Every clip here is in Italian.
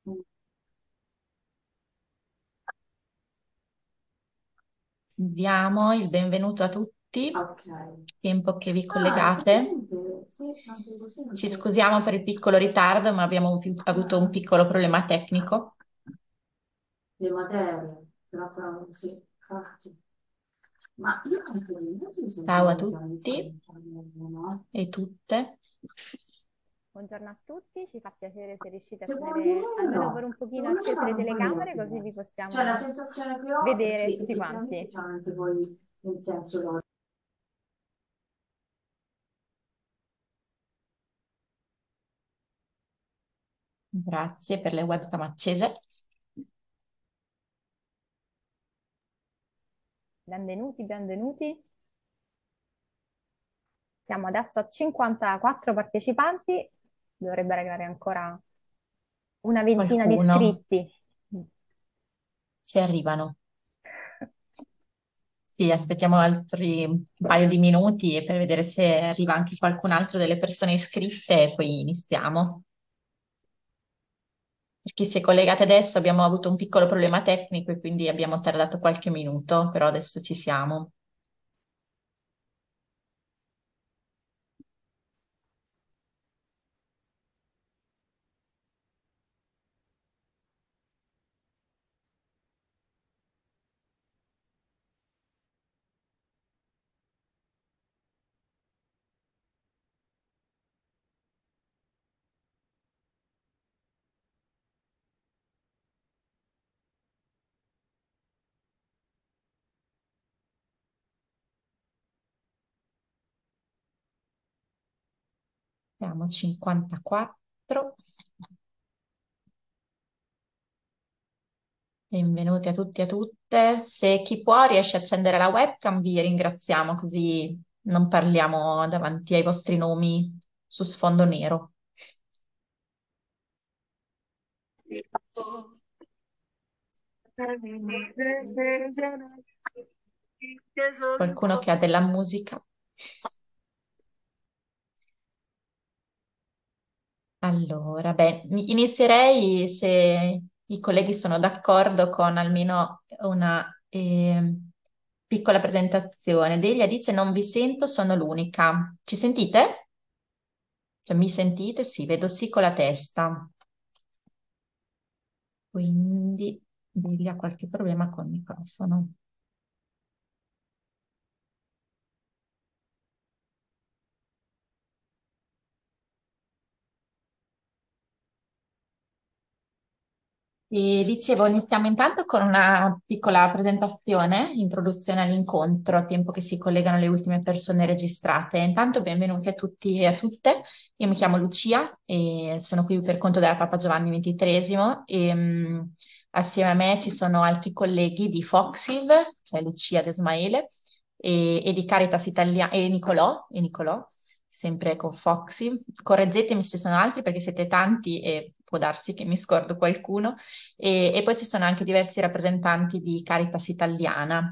Diamo il benvenuto a tutti, Ok. tempo che vi Ah, collegate. effettivamente, sì, anche così non Ci c'è. scusiamo per il piccolo ritardo, ma abbiamo avuto un Ah, piccolo problema tecnico. le materie, però sì, infatti. Ma io anche io mi Ciao a sentivo che ogni tutti tanto, no? e tutte. Buongiorno a tutti, ci fa piacere se riuscite a Secondo tenere me almeno per no, un pochino secondo me c'è accese le stato un po' di telecamere così ordine. vi Cioè la possiamo sensazione che ho è vedere che tutti effettivamente quanti. c'è anche poi nel senso loro. Grazie per le webcam accese. Benvenuti, benvenuti. Siamo adesso a 54 partecipanti, dovrebbe arrivare ancora una ventina di Qualcuno iscritti. si arrivano. Sì, aspettiamo altri un paio di minuti per vedere se arriva anche qualcun altro delle persone iscritte e poi iniziamo. Per chi si è collegato adesso abbiamo avuto un piccolo problema tecnico e quindi abbiamo tardato qualche minuto, però adesso ci siamo. Siamo 54. Benvenuti a tutti e a tutte. Se chi può riesce a accendere la webcam, vi ringraziamo così non parliamo davanti ai vostri nomi su sfondo nero. Qualcuno che ha della musica? Allora, beh, inizierei se i colleghi sono d'accordo con almeno una piccola presentazione. Delia dice: Non vi sento, sono l'unica. Ci sentite? Cioè, mi sentite? Sì, vedo sì con la testa. Quindi Delia ha qualche problema col microfono. E dicevo, iniziamo intanto con una piccola presentazione, introduzione all'incontro, a tempo che si collegano le ultime persone registrate. Intanto benvenuti a tutti e a tutte. Io mi chiamo Lucia e sono qui per conto della Papa Giovanni XXIII e assieme a me ci sono altri colleghi di Foxiv, cioè Lucia De Smaele, e di Caritas Italia e Nicolò, sempre con Foxiv. Correggetemi se ci sono altri perché siete tanti e può darsi che mi scordo qualcuno. E poi ci sono anche diversi rappresentanti di Caritas Italiana.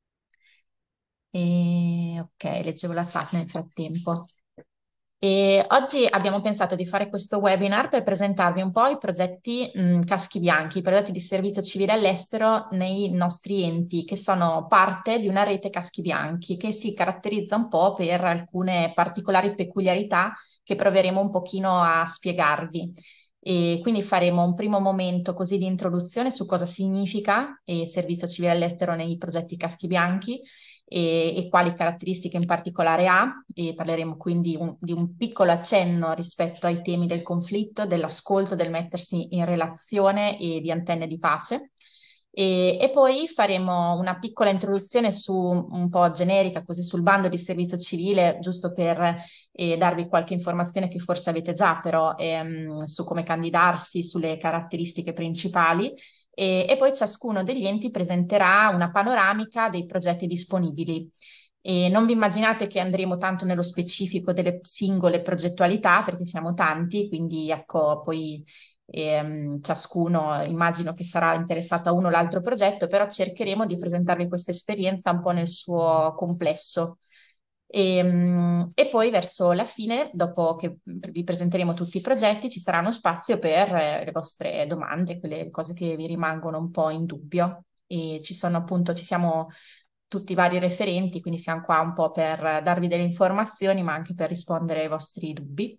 Ok, leggevo la chat nel frattempo. E oggi abbiamo pensato di fare questo webinar per presentarvi un po' i progetti Caschi Bianchi, i progetti di servizio civile all'estero nei nostri enti, che sono parte di una rete Caschi Bianchi, che si caratterizza un po' per alcune particolari peculiarità che proveremo un pochino a spiegarvi. E quindi faremo un primo momento così di introduzione su cosa significa servizio civile all'estero nei progetti Caschi Bianchi e quali caratteristiche in particolare ha, e parleremo quindi di un piccolo accenno rispetto ai temi del conflitto, dell'ascolto, del mettersi in relazione e di antenne di pace. E poi faremo una piccola introduzione su un po' generica, così sul bando di servizio civile, giusto per darvi qualche informazione che forse avete già, però su come candidarsi, sulle caratteristiche principali e poi ciascuno degli enti presenterà una panoramica dei progetti disponibili. E non vi immaginate che andremo tanto nello specifico delle singole progettualità, perché siamo tanti, quindi ecco, poi ciascuno immagino che sarà interessato a uno o l'altro progetto, però cercheremo di presentarvi questa esperienza un po' nel suo complesso. E poi verso la fine, dopo che vi presenteremo tutti i progetti, ci sarà uno spazio per le vostre domande, quelle cose che vi rimangono un po' in dubbio. E ci sono appunto, ci siamo tutti i vari referenti, quindi siamo qua un po' per darvi delle informazioni, ma anche per rispondere ai vostri dubbi.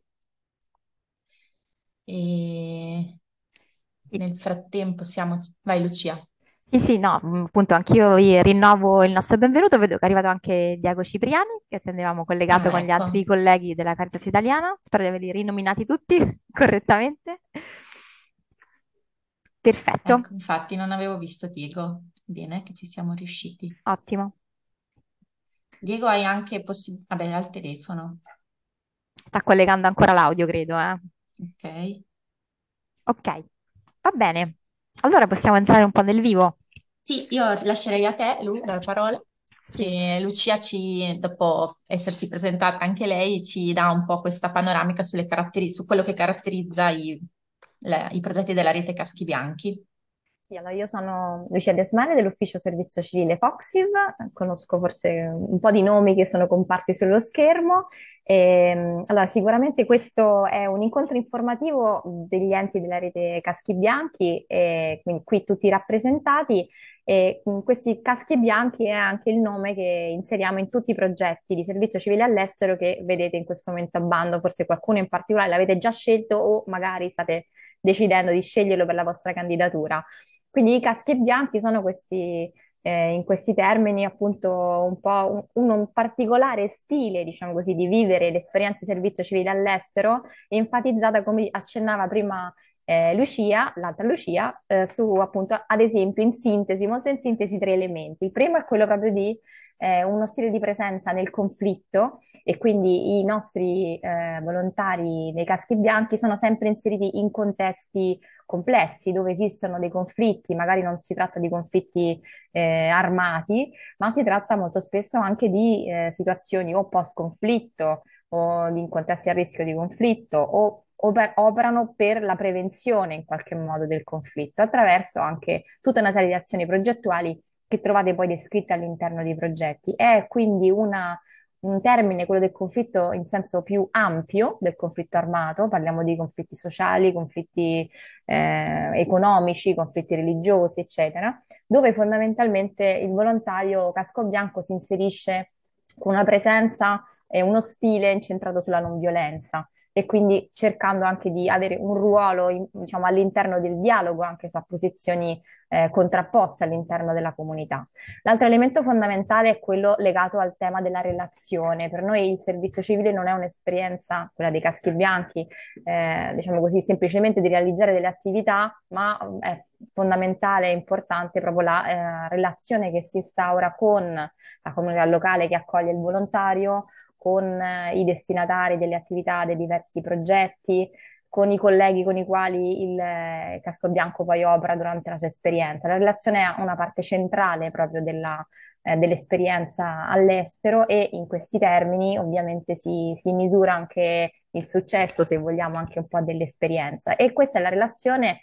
E Sì, nel frattempo siamo... Vai Lucia. sì, sì, no, appunto anch'io vi rinnovo il nostro benvenuto, vedo che è arrivato anche Diego Cipriani, che attendevamo collegato Ah, con gli ecco, altri colleghi della Caritas Italiana, spero di averli rinominati tutti correttamente. Perfetto, ecco, infatti non avevo visto Diego. Bene che ci siamo riusciti. ottimo. Diego, hai anche possibilità... Vabbè, al telefono. Sta collegando ancora l'audio, credo, eh. Ok. Ok, va bene. Allora possiamo entrare un po' nel vivo. Sì, io lascerei a te, la parola, Sì. che Lucia dopo essersi presentata anche lei, ci dà un po' questa panoramica su quello che caratterizza i progetti della rete Caschi Bianchi. Sì, allora io sono Lucia Desmane dell'Ufficio Servizio Civile Foxiv, conosco forse un po' di nomi che sono comparsi sullo schermo. Allora, sicuramente questo è un incontro informativo degli enti della rete Caschi Bianchi, quindi qui tutti rappresentati. E questi Caschi Bianchi è anche il nome che inseriamo in tutti i progetti di servizio civile all'estero che vedete in questo momento a bando. Forse qualcuno in particolare l'avete già scelto o magari state decidendo di sceglierlo per la vostra candidatura. Quindi i caschi bianchi sono questi, in questi termini, appunto, un po' un particolare stile, diciamo così, di vivere l'esperienza di servizio civile all'estero, enfatizzata, come accennava prima Lucia, l'altra Lucia, su appunto, ad esempio, in sintesi, molto in sintesi, tre elementi. Il primo è quello proprio di uno stile di presenza nel conflitto e quindi i nostri volontari dei caschi bianchi sono sempre inseriti in contesti complessi dove esistono dei conflitti, magari non si tratta di conflitti armati, ma si tratta molto spesso anche di situazioni o post-conflitto o in contesti a rischio di conflitto o operano per la prevenzione in qualche modo del conflitto attraverso anche tutta una serie di azioni progettuali che trovate poi descritte all'interno dei progetti. È quindi un termine, quello del conflitto in senso più ampio del conflitto armato, parliamo di conflitti sociali, conflitti economici, conflitti religiosi, eccetera, dove fondamentalmente il volontario casco bianco si inserisce con una presenza e uno stile incentrato sulla non violenza e quindi cercando anche di avere un ruolo, diciamo, all'interno del dialogo, anche su posizioni contrapposte all'interno della comunità. L'altro elemento fondamentale è quello legato al tema della relazione. Per noi il servizio civile non è un'esperienza, quella dei caschi bianchi, diciamo così, semplicemente di realizzare delle attività, ma è fondamentale e importante proprio la relazione che si instaura con la comunità locale che accoglie il volontario, con i destinatari delle attività dei diversi progetti, con i colleghi con i quali il casco bianco poi opera durante la sua esperienza. La relazione è una parte centrale proprio dell'esperienza all'estero e in questi termini ovviamente si misura anche il successo, se vogliamo, anche un po' dell'esperienza. E questa è la relazione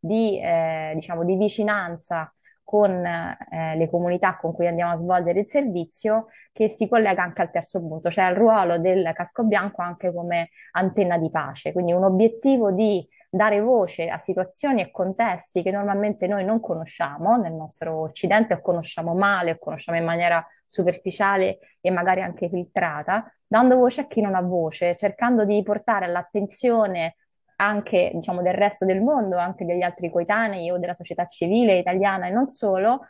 diciamo, di vicinanza con le comunità con cui andiamo a svolgere il servizio, che si collega anche al terzo punto, cioè al ruolo del casco bianco anche come antenna di pace, quindi un obiettivo di dare voce a situazioni e contesti che normalmente noi non conosciamo nel nostro Occidente o conosciamo male o conosciamo in maniera superficiale e magari anche filtrata, dando voce a chi non ha voce, cercando di portare all'attenzione anche, diciamo, del resto del mondo, anche degli altri coetanei o della società civile italiana e non solo,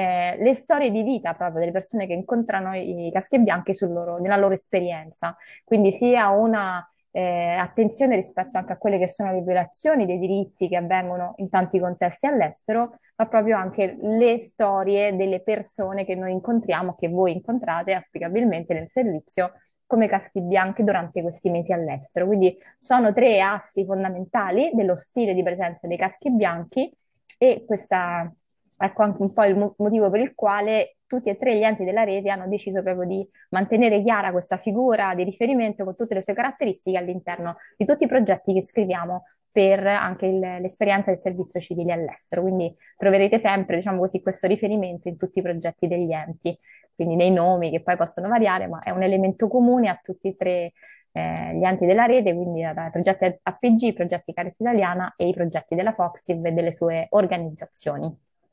le storie di vita proprio delle persone che incontrano i caschi bianchi nella loro esperienza. Quindi sia una attenzione rispetto anche a quelle che sono le violazioni dei diritti che avvengono in tanti contesti all'estero, ma proprio anche le storie delle persone che noi incontriamo, che voi incontrate auspicabilmente nel servizio come caschi bianchi durante questi mesi all'estero. Quindi sono tre assi fondamentali dello stile di presenza dei caschi bianchi e questa ecco anche un po' il motivo per il quale tutti e tre gli enti della rete hanno deciso proprio di mantenere chiara questa figura di riferimento con tutte le sue caratteristiche all'interno di tutti i progetti che scriviamo per anche l'esperienza del servizio civile all'estero. Quindi troverete sempre, diciamo così, questo riferimento in tutti i progetti degli enti, quindi nei nomi che poi possono variare, ma è un elemento comune a tutti e tre gli enti della rete, quindi dai progetti APG, progetti Carità Italiana e i progetti della Foxiv e delle sue organizzazioni.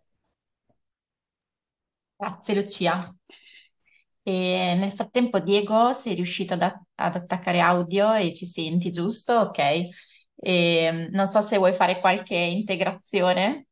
Grazie Lucia. E nel frattempo, Diego, sei riuscito ad attaccare audio e ci senti, giusto? Ok. E, non so se vuoi fare qualche integrazione.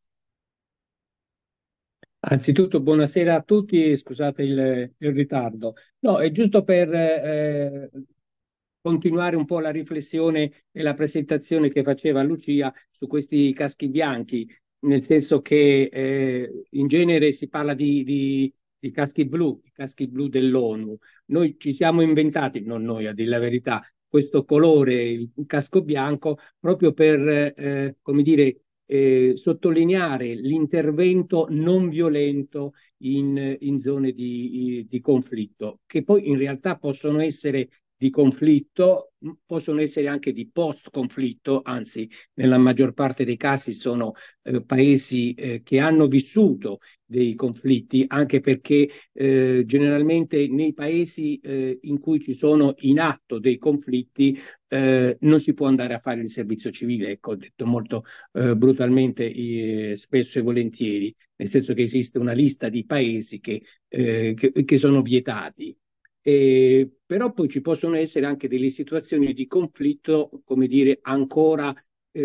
Anzitutto, buonasera a tutti e scusate il ritardo. No, è giusto per continuare un po' la riflessione e la presentazione che faceva Lucia su questi caschi bianchi, nel senso che in genere si parla di caschi blu dell'ONU. Noi ci siamo inventati, non noi a dire la verità, questo colore, il casco bianco, proprio per, come dire, sottolineare l'intervento non violento in zone di conflitto, che poi in realtà possono essere di conflitto, possono essere anche di post-conflitto, anzi, nella maggior parte dei casi sono paesi che hanno vissuto dei conflitti, anche perché generalmente nei paesi in cui ci sono in atto dei conflitti non si può andare a fare il servizio civile, ecco, detto molto brutalmente spesso e volentieri, nel senso che esiste una lista di paesi che sono vietati. Però poi ci possono essere anche delle situazioni di conflitto, come dire, ancora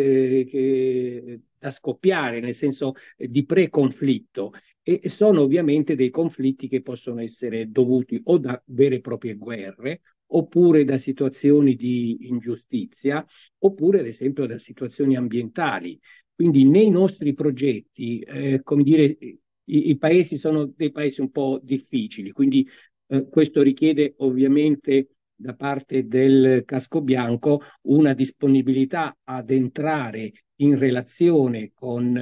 da scoppiare, nel senso di pre-conflitto. E sono ovviamente dei conflitti che possono essere dovuti o da vere e proprie guerre, oppure da situazioni di ingiustizia, oppure ad esempio da situazioni ambientali. Quindi nei nostri progetti, come dire, i paesi sono dei paesi un po' difficili, quindi questo richiede ovviamente da parte del casco bianco una disponibilità ad entrare in relazione con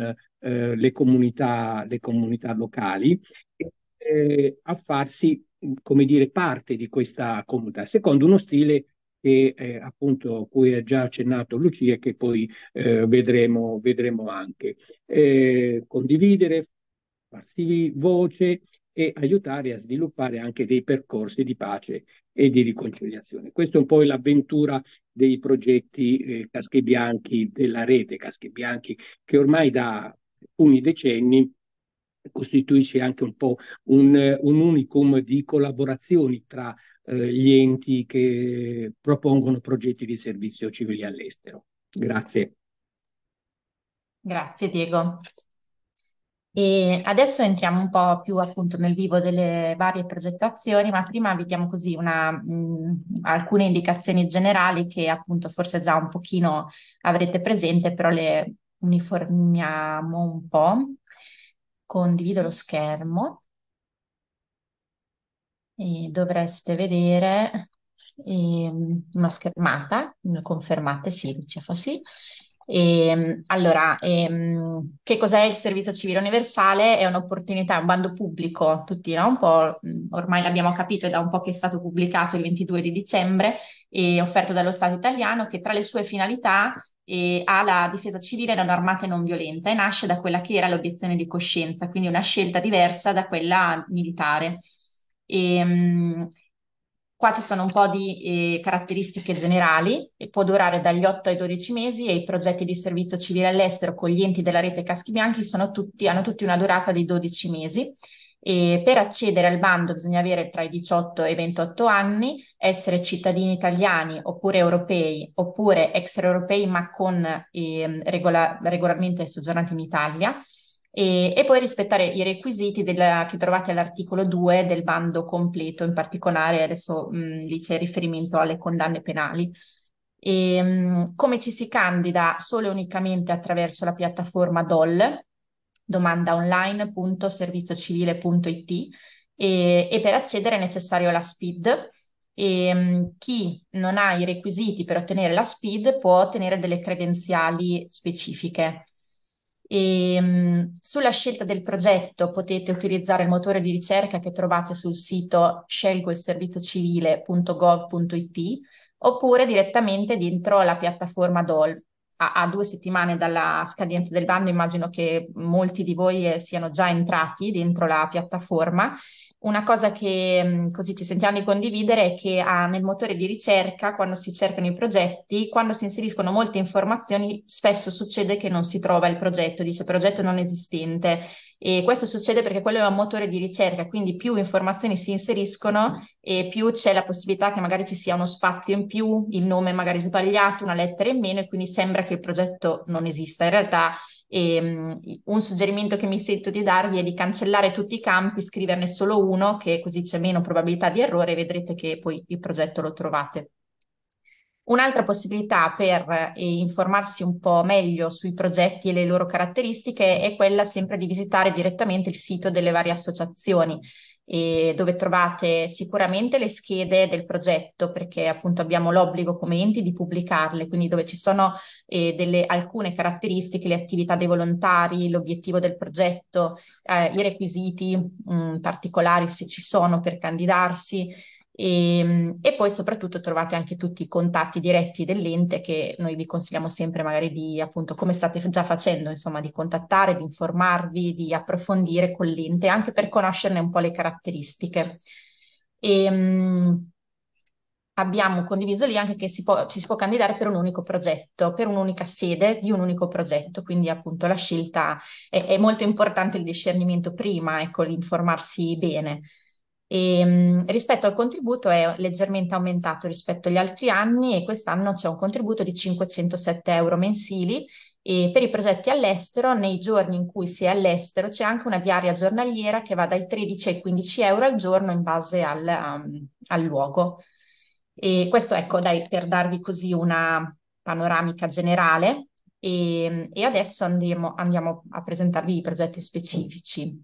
le comunità locali e a farsi, come dire, parte di questa comunità, secondo uno stile che appunto cui ha già accennato Lucia e che poi vedremo anche. Condividere, farsi voce e aiutare a sviluppare anche dei percorsi di pace e di riconciliazione. Questa è un po' l'avventura dei progetti Caschi Bianchi della rete Caschi Bianchi, che ormai da alcuni decenni costituisce anche un po' un unicum di collaborazioni tra gli enti che propongono progetti di servizio civile all'estero. Grazie. Grazie Diego. E adesso entriamo un po' più appunto nel vivo delle varie progettazioni, ma prima vediamo così alcune indicazioni generali che appunto forse già un pochino avrete presente, però le uniformiamo un po'. Condivido lo schermo e dovreste vedere una schermata, mi confermate? Sì, Lucia fa sì. Allora, che cos'è il servizio civile universale? È un'opportunità, è un bando pubblico, tutti, no? Un po', ormai l'abbiamo capito, è da un po' che è stato pubblicato il 22 di dicembre e offerto dallo Stato italiano, che tra le sue finalità ha la difesa civile da un'armata non violenta e nasce da quella che era l'obiezione di coscienza, quindi una scelta diversa da quella militare. Qua ci sono un po' di caratteristiche generali e può durare dagli 8 ai 12 mesi e i progetti di servizio civile all'estero con gli enti della rete Caschi Bianchi hanno tutti una durata di 12 mesi. E per accedere al bando bisogna avere tra i 18 e i 28 anni, essere cittadini italiani oppure europei oppure extraeuropei ma con regolarmente soggiornanti in Italia e poi rispettare i requisiti che trovate all'articolo 2 del bando completo, in particolare adesso lì c'è riferimento alle condanne penali. Come ci si candida solo e unicamente attraverso la piattaforma DOL, domandaonline.serviziocivile.it e per accedere è necessario la SPID. Chi non ha i requisiti per ottenere la SPID può ottenere delle credenziali specifiche. Sulla scelta del progetto potete utilizzare il motore di ricerca che trovate sul sito scelgoilserviziocivile.gov.it oppure direttamente dentro la piattaforma DOL. a 2 settimane dalla scadenza del bando, immagino che molti di voi siano già entrati dentro la piattaforma. Una cosa che così ci sentiamo di condividere è che nel motore di ricerca, quando si cercano i progetti, quando si inseriscono molte informazioni, spesso succede che non si trova il progetto, dice progetto non esistente. E questo succede perché quello è un motore di ricerca, quindi più informazioni si inseriscono e più c'è la possibilità che magari ci sia uno spazio in più, il nome magari sbagliato, una lettera in meno e quindi sembra che il progetto non esista. In realtà un suggerimento che mi sento di darvi è di cancellare tutti i campi, scriverne solo uno, che così c'è meno probabilità di errore e vedrete che poi il progetto lo trovate. Un'altra possibilità per informarsi un po' meglio sui progetti e le loro caratteristiche è quella sempre di visitare direttamente il sito delle varie associazioni, dove trovate sicuramente le schede del progetto, perché appunto abbiamo l'obbligo come enti di pubblicarle, quindi dove ci sono alcune caratteristiche, le attività dei volontari, l'obiettivo del progetto, i requisiti particolari se ci sono per candidarsi. E poi soprattutto trovate anche tutti i contatti diretti dell'ente che noi vi consigliamo sempre magari di, appunto, come state già facendo, insomma, di contattare, di informarvi, di approfondire con l'ente, anche per conoscerne un po' le caratteristiche. E, abbiamo condiviso lì anche che ci si può candidare per un unico progetto, per un'unica sede di un unico progetto, quindi appunto la scelta è molto importante il discernimento prima, ecco, l'informarsi bene. Rispetto al contributo è leggermente aumentato rispetto agli altri anni e quest'anno c'è un contributo di 507 euro mensili e per i progetti all'estero, nei giorni in cui si è all'estero, c'è anche una diaria giornaliera che va dai 13 ai 15 euro al giorno in base al luogo. E questo, ecco, dai, per darvi così una panoramica generale e adesso andiamo a presentarvi i progetti specifici.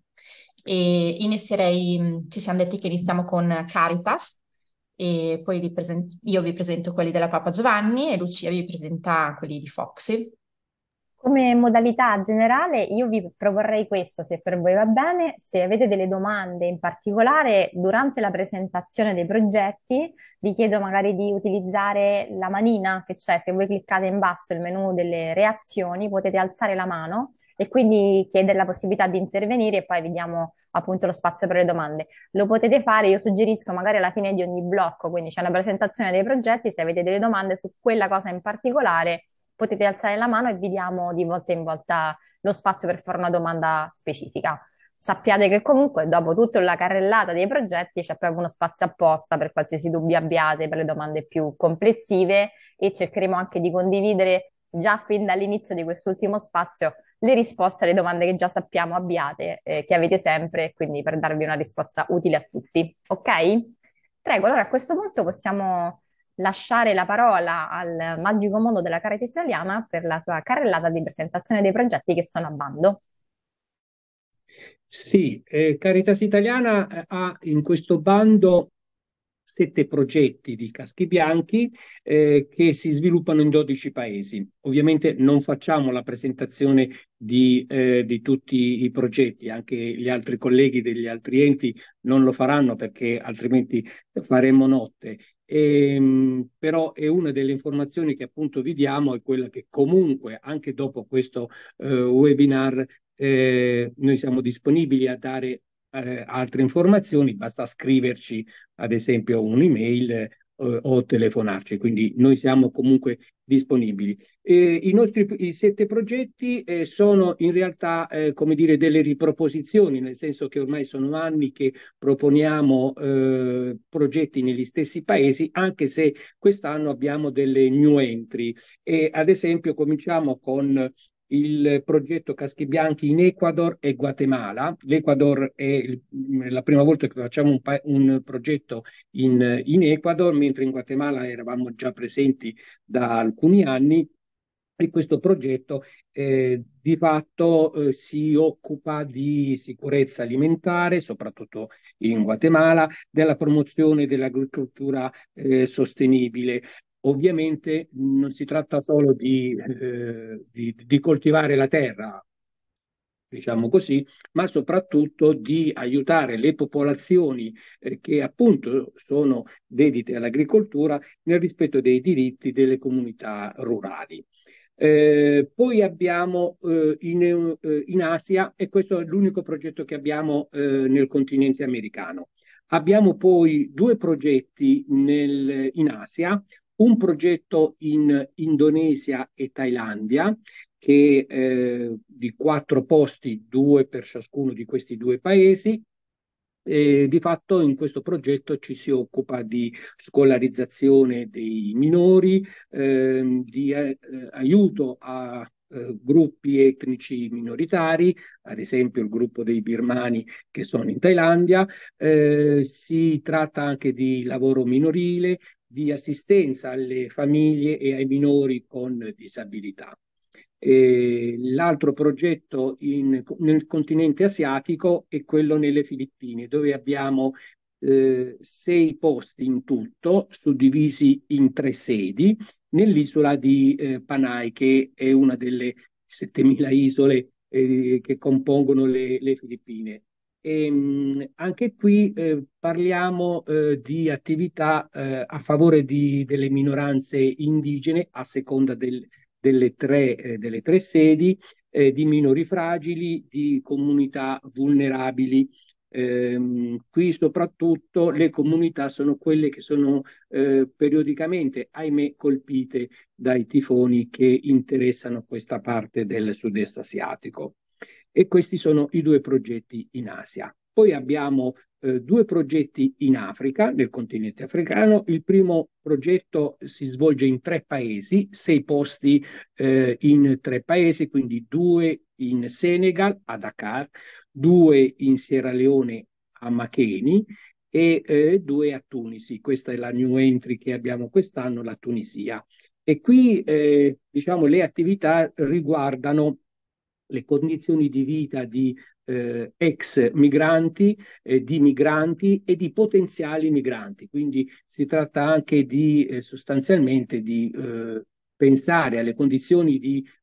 E inizierei, ci siamo detti che iniziamo con Caritas e poi io vi presento quelli della Papa Giovanni e Lucia vi presenta quelli di Foxy. Come modalità generale, io vi proporrei questo, se per voi va bene. Se avete delle domande in particolare durante la presentazione dei progetti, vi chiedo magari di utilizzare la manina che c'è. Se voi cliccate in basso il menu delle reazioni, potete alzare la mano e quindi chiedere la possibilità di intervenire e poi vediamo appunto lo spazio per le domande. Lo potete fare, io suggerisco magari alla fine di ogni blocco, quindi c'è una presentazione dei progetti, se avete delle domande su quella cosa in particolare potete alzare la mano e vi diamo di volta in volta lo spazio per fare una domanda specifica. Sappiate che comunque dopo tutta la carrellata dei progetti c'è proprio uno spazio apposta per qualsiasi dubbio abbiate, per le domande più complessive e cercheremo anche di condividere già fin dall'inizio di quest'ultimo spazio le risposte alle domande che già sappiamo abbiate, che avete sempre, quindi per darvi una risposta utile a tutti. Ok? Prego, allora a questo punto possiamo lasciare la parola al magico mondo della Caritas Italiana per la sua carrellata di presentazione dei progetti che sono a bando. Sì, Caritas Italiana ha in questo bando 7 progetti di caschi bianchi che si sviluppano in 12 paesi. Ovviamente non facciamo la presentazione di tutti i progetti, anche gli altri colleghi degli altri enti non lo faranno perché altrimenti faremmo notte. Però è una delle informazioni che appunto vi diamo, è quella che comunque anche dopo questo webinar noi siamo disponibili a dare altre informazioni, basta scriverci ad esempio un'email o telefonarci, quindi noi siamo comunque disponibili. I 7 progetti sono in realtà, come dire, delle riproposizioni, nel senso che ormai sono anni che proponiamo progetti negli stessi paesi, anche se quest'anno abbiamo delle new entry. E ad esempio cominciamo con il progetto Caschi Bianchi in Ecuador e Guatemala. L'Ecuador è la prima volta che facciamo un progetto in Ecuador, mentre in Guatemala eravamo già presenti da alcuni anni. E questo progetto di fatto si occupa di sicurezza alimentare, soprattutto in Guatemala, della promozione dell'agricoltura sostenibile. Ovviamente non si tratta solo di coltivare la terra, diciamo così, ma soprattutto di aiutare le popolazioni che appunto sono dedite all'agricoltura nel rispetto dei diritti delle comunità rurali. Poi abbiamo in Asia, e questo è l'unico progetto che abbiamo nel continente americano. Abbiamo poi due progetti in Asia, un progetto in Indonesia e Thailandia, che di 4 posti, 2 per ciascuno di questi due paesi. E di fatto in questo progetto ci si occupa di scolarizzazione dei minori, di aiuto a gruppi etnici minoritari, ad esempio il gruppo dei birmani che sono in Thailandia. Si tratta anche di lavoro minorile, di assistenza alle famiglie e ai minori con disabilità. L'altro progetto nel continente asiatico è quello nelle Filippine, dove abbiamo 6 posti in tutto, suddivisi in 3 sedi, nell'isola di Panay, che è una delle 7.000 isole che compongono le Filippine. Anche qui parliamo di attività a favore delle minoranze indigene a seconda delle tre sedi, di minori fragili, di comunità vulnerabili. Qui soprattutto le comunità sono quelle che sono periodicamente, ahimè, colpite dai tifoni che interessano questa parte del sud-est asiatico. E questi sono i due progetti in Asia. Poi abbiamo 2 progetti in Africa, nel continente africano. Il primo progetto si svolge in 3 paesi, 6 posti in 3 paesi, quindi 2 in Senegal, a Dakar, 2 in Sierra Leone, a Makeni, e 2 a Tunisi. Questa è la new entry che abbiamo quest'anno, la Tunisia. E qui diciamo, le attività riguardano le condizioni di vita di ex migranti, di migranti e di potenziali migranti. Quindi si tratta anche di sostanzialmente di pensare alle condizioni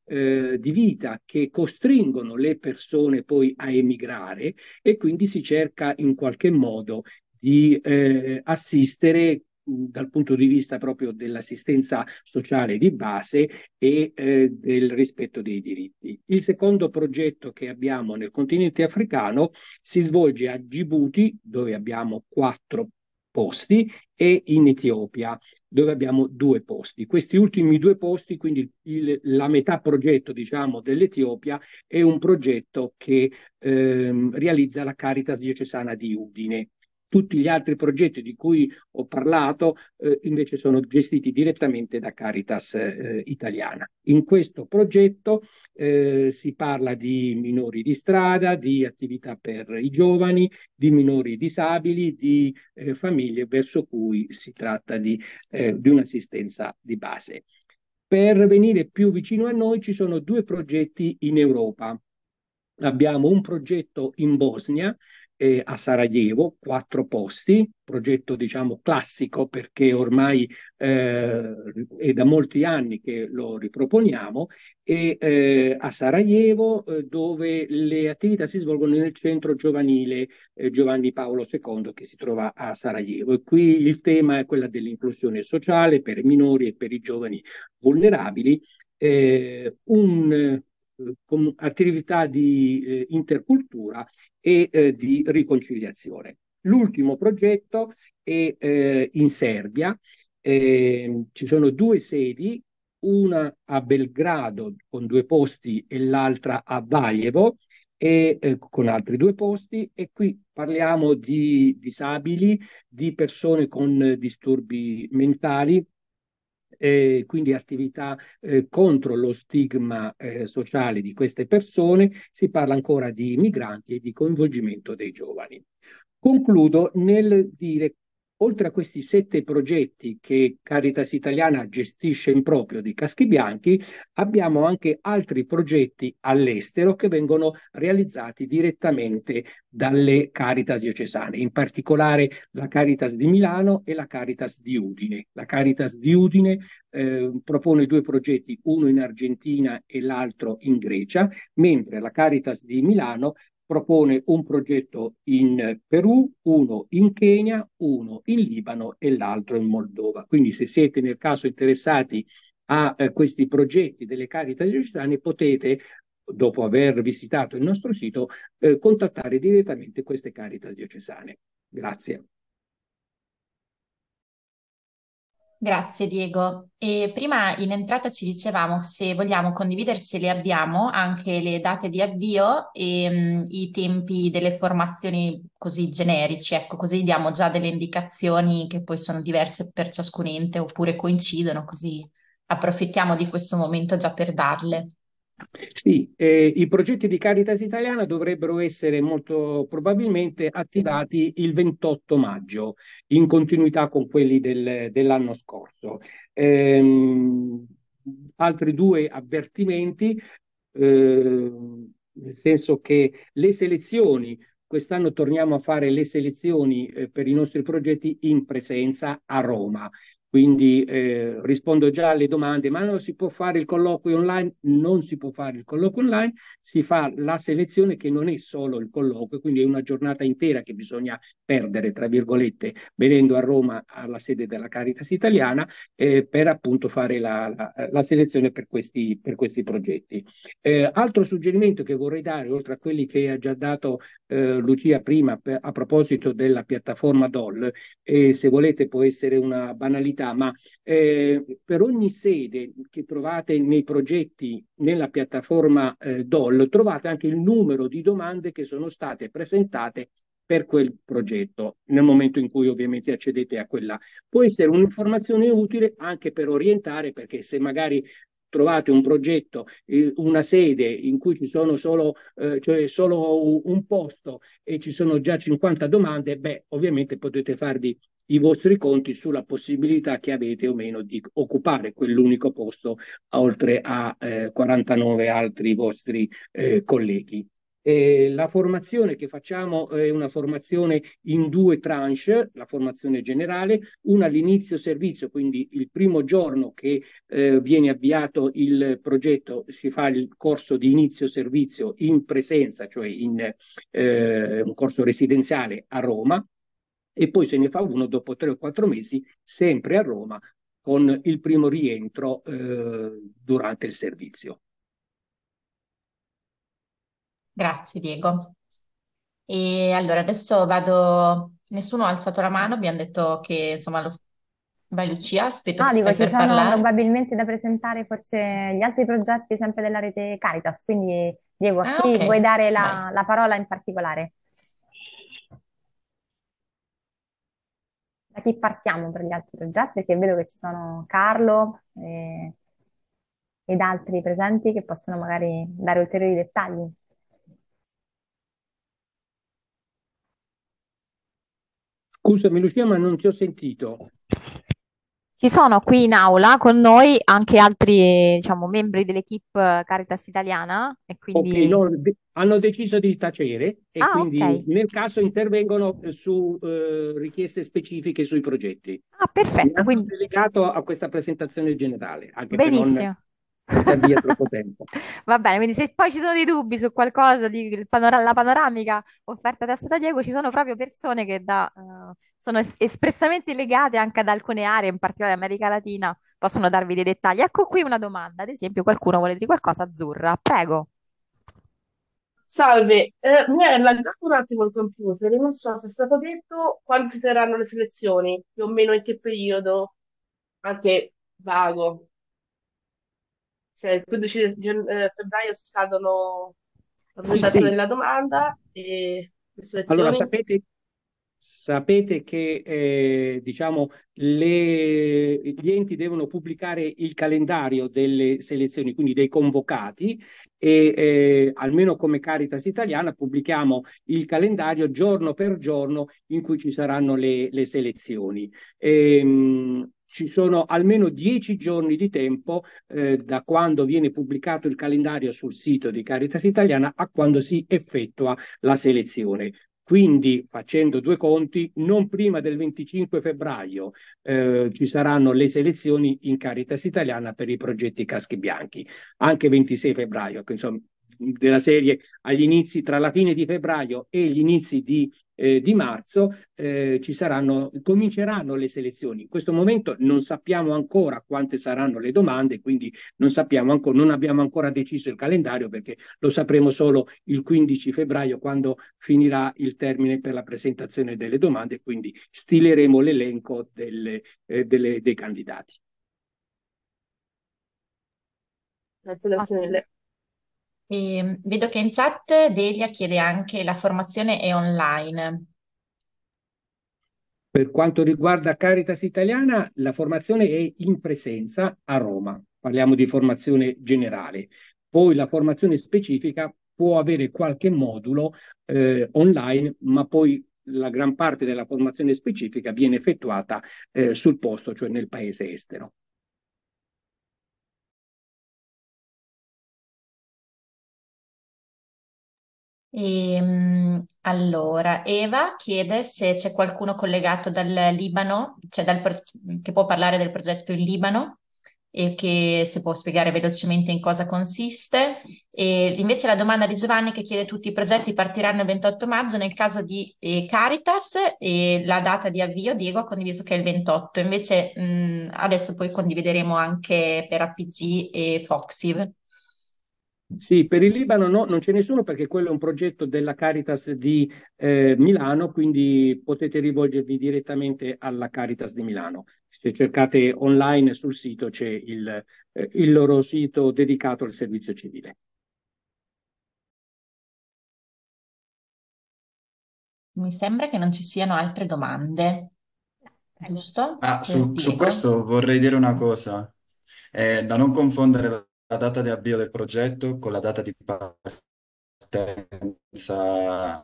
di vita che costringono le persone poi a emigrare, e quindi si cerca in qualche modo di assistere dal punto di vista proprio dell'assistenza sociale di base e del rispetto dei diritti. Il secondo progetto che abbiamo nel continente africano si svolge a Djibouti, dove abbiamo 4 posti, e in Etiopia, dove abbiamo 2 posti. Questi ultimi 2 posti, quindi la metà progetto, diciamo, dell'Etiopia, è un progetto che realizza la Caritas diocesana di Udine. Tutti gli altri progetti di cui ho parlato invece sono gestiti direttamente da Caritas italiana. In questo progetto si parla di minori di strada, di attività per i giovani, di minori disabili, di famiglie verso cui si tratta di un'assistenza di base. Per venire più vicino a noi ci sono 2 progetti in Europa. Abbiamo un progetto in Bosnia, a Sarajevo, 4 posti, progetto diciamo classico perché ormai è da molti anni che lo riproponiamo, e a Sarajevo dove le attività si svolgono nel centro giovanile Giovanni Paolo II, che si trova a Sarajevo. E qui il tema è quello dell'inclusione sociale per i minori e per i giovani vulnerabili, con attività di intercultura e di riconciliazione. L'ultimo progetto è in Serbia. Ci sono 2 sedi, una a Belgrado con 2 posti e l'altra a Valjevo, con altri 2 posti, e qui parliamo di disabili, di persone con disturbi mentali, quindi attività contro lo stigma sociale di queste persone. Si parla ancora di migranti e di coinvolgimento dei giovani. Concludo nel dire, oltre a questi 7 progetti che Caritas Italiana gestisce in proprio di Caschi Bianchi, abbiamo anche altri progetti all'estero che vengono realizzati direttamente dalle Caritas diocesane, in particolare la Caritas di Milano e la Caritas di Udine. La Caritas di Udine propone 2 progetti, uno in Argentina e l'altro in Grecia, mentre la Caritas di Milano propone un progetto in Perù, uno in Kenya, uno in Libano e l'altro in Moldova. Quindi se siete nel caso interessati a questi progetti delle Caritas diocesane, potete, dopo aver visitato il nostro sito, contattare direttamente queste Caritas diocesane. Grazie. Grazie Diego. E prima in entrata ci dicevamo se vogliamo condividere, se le abbiamo, anche le date di avvio e i tempi delle formazioni così generici, ecco, così diamo già delle indicazioni che poi sono diverse per ciascun ente oppure coincidono, così approfittiamo di questo momento già per darle. Sì, i progetti di Caritas Italiana dovrebbero essere molto probabilmente attivati il 28 maggio, in continuità con quelli dell'anno scorso. Ehm, Altri due avvertimenti, nel senso che le selezioni, quest'anno torniamo a fare le selezioni per i nostri progetti in presenza a Roma. Quindi rispondo già alle domande, ma non si può fare il colloquio online? Non si può fare il colloquio online, si fa la selezione che non è solo il colloquio, quindi è una giornata intera che bisogna perdere, tra virgolette, venendo a Roma alla sede della Caritas Italiana per appunto fare la selezione per questi progetti. Altro suggerimento che vorrei dare, oltre a quelli che ha già dato Lucia prima a proposito della piattaforma DOL, se volete può essere una banalità, ma per ogni sede che trovate nei progetti nella piattaforma DOL trovate anche il numero di domande che sono state presentate per quel progetto, nel momento in cui ovviamente accedete a quella. Può essere un'informazione utile anche per orientare, perché se magari trovate un progetto, una sede in cui ci sono cioè solo un posto e ci sono già 50 domande, beh, ovviamente potete farvi i vostri conti sulla possibilità che avete o meno di occupare quell'unico posto, oltre a 49 altri vostri colleghi. La formazione che facciamo è una formazione in due tranche, la formazione generale, una all'inizio servizio, quindi il primo giorno che viene avviato il progetto si fa il corso di inizio servizio in presenza, cioè in un corso residenziale a Roma, e poi se ne fa uno dopo 3 o 4 mesi, sempre a Roma, con il primo rientro durante il servizio. Grazie Diego. E allora adesso vado, nessuno ha alzato la mano, abbiamo detto che insomma vai Lucia, aspetto No, che dico, stai ci per sono parlare. probabilmente da presentare forse gli altri progetti sempre della rete Caritas, quindi Diego, a Ah, chi ok, vuoi dare vai. la parola in particolare? Da chi partiamo per gli altri progetti? Perché vedo che ci sono Carlo ed altri presenti che possono magari dare ulteriori dettagli. Scusami Lucia, ma non ti ho sentito. Ci sono qui in aula con noi anche altri, diciamo, membri dell'equipe Caritas Italiana e Ok, quindi... no, hanno deciso di tacere e Ah, quindi ok. nel caso intervengono su richieste specifiche sui progetti. Ah, Mi perfetto, hanno quindi delegato a questa presentazione generale, anche per non benissimo. buttare via troppo tempo. Va bene, quindi se poi ci sono dei dubbi su qualcosa di la panoramica offerta adesso da Diego, ci sono proprio persone che sono espressamente legate anche ad alcune aree, in particolare America Latina, possono darvi dei dettagli. Ecco qui una domanda, ad esempio, qualcuno vuole dire qualcosa? Azzurra, prego. Salve, mi è laggato un attimo il computer, non so se è stato detto quando si terranno le selezioni, più o meno in che periodo, anche vago, cioè il 15 febbraio scadono la Sì, presentazione Sì, della domanda e le allora selezioni. sapete che diciamo, gli enti devono pubblicare il calendario delle selezioni, quindi dei convocati, e almeno come Caritas Italiana pubblichiamo il calendario giorno per giorno in cui ci saranno le selezioni. Ci sono almeno 10 giorni di tempo da quando viene pubblicato il calendario sul sito di Caritas Italiana a quando si effettua la selezione. Quindi, facendo due conti, non prima del 25 febbraio ci saranno le selezioni in Caritas Italiana per i progetti Caschi Bianchi, anche 26 febbraio, che insomma, della serie agli inizi, tra la fine di febbraio e gli inizi di di marzo cominceranno le selezioni. In questo momento non sappiamo ancora quante saranno le domande, quindi non abbiamo ancora deciso il calendario perché lo sapremo solo il 15 febbraio quando finirà il termine per la presentazione delle domande, quindi stileremo l'elenco dei candidati. Grazie mille. E vedo che in chat Delia chiede anche la formazione è online. Per quanto riguarda Caritas Italiana, la formazione è in presenza a Roma. Parliamo di formazione generale. Poi la formazione specifica può avere qualche modulo online, ma poi la gran parte della formazione specifica viene effettuata sul posto, cioè nel paese estero. Allora, Eva chiede se c'è qualcuno collegato dal Libano, cioè che può parlare del progetto in Libano e che se può spiegare velocemente in cosa consiste. E invece la domanda di Giovanni che chiede tutti i progetti partiranno il 28 maggio, nel caso di Caritas e la data di avvio, Diego ha condiviso che è il 28, invece adesso poi condivideremo anche per APG e Foxiv. Sì, per il Libano no, non c'è nessuno perché quello è un progetto della Caritas di Milano, quindi potete rivolgervi direttamente alla Caritas di Milano. Se cercate online sul sito c'è il loro sito dedicato al servizio civile. Mi sembra che non ci siano altre domande, Prego. giusto? Ah, Per su Diego. questo vorrei dire una cosa, da non confondere la data di avvio del progetto con la data di partenza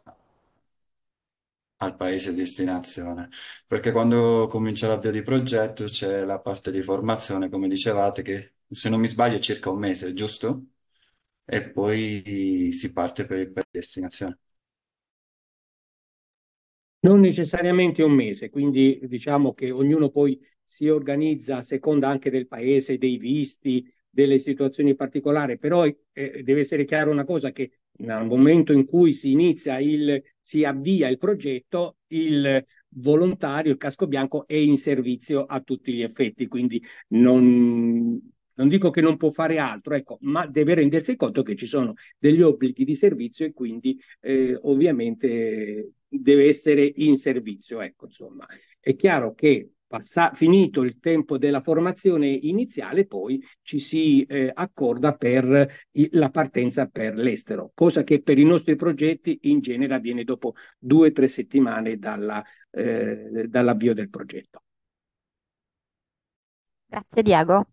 al paese di destinazione, perché quando comincia l'avvio di progetto c'è la parte di formazione, come dicevate, che se non mi sbaglio è circa un mese, giusto? E poi si parte per il paese di destinazione. Non necessariamente un mese, quindi diciamo che ognuno poi si organizza a seconda anche del paese, dei visti, delle situazioni particolari, però deve essere chiaro una cosa, che nel momento in cui si avvia il progetto, il volontario, il casco bianco è in servizio a tutti gli effetti, quindi non dico che non può fare altro, ecco, ma deve rendersi conto che ci sono degli obblighi di servizio e quindi ovviamente deve essere in servizio. Ecco, insomma, è chiaro che finito il tempo della formazione iniziale, poi ci si accorda per la partenza per l'estero, cosa che per i nostri progetti in genere avviene dopo 2 o 3 settimane dall'avvio del progetto. Grazie Diego.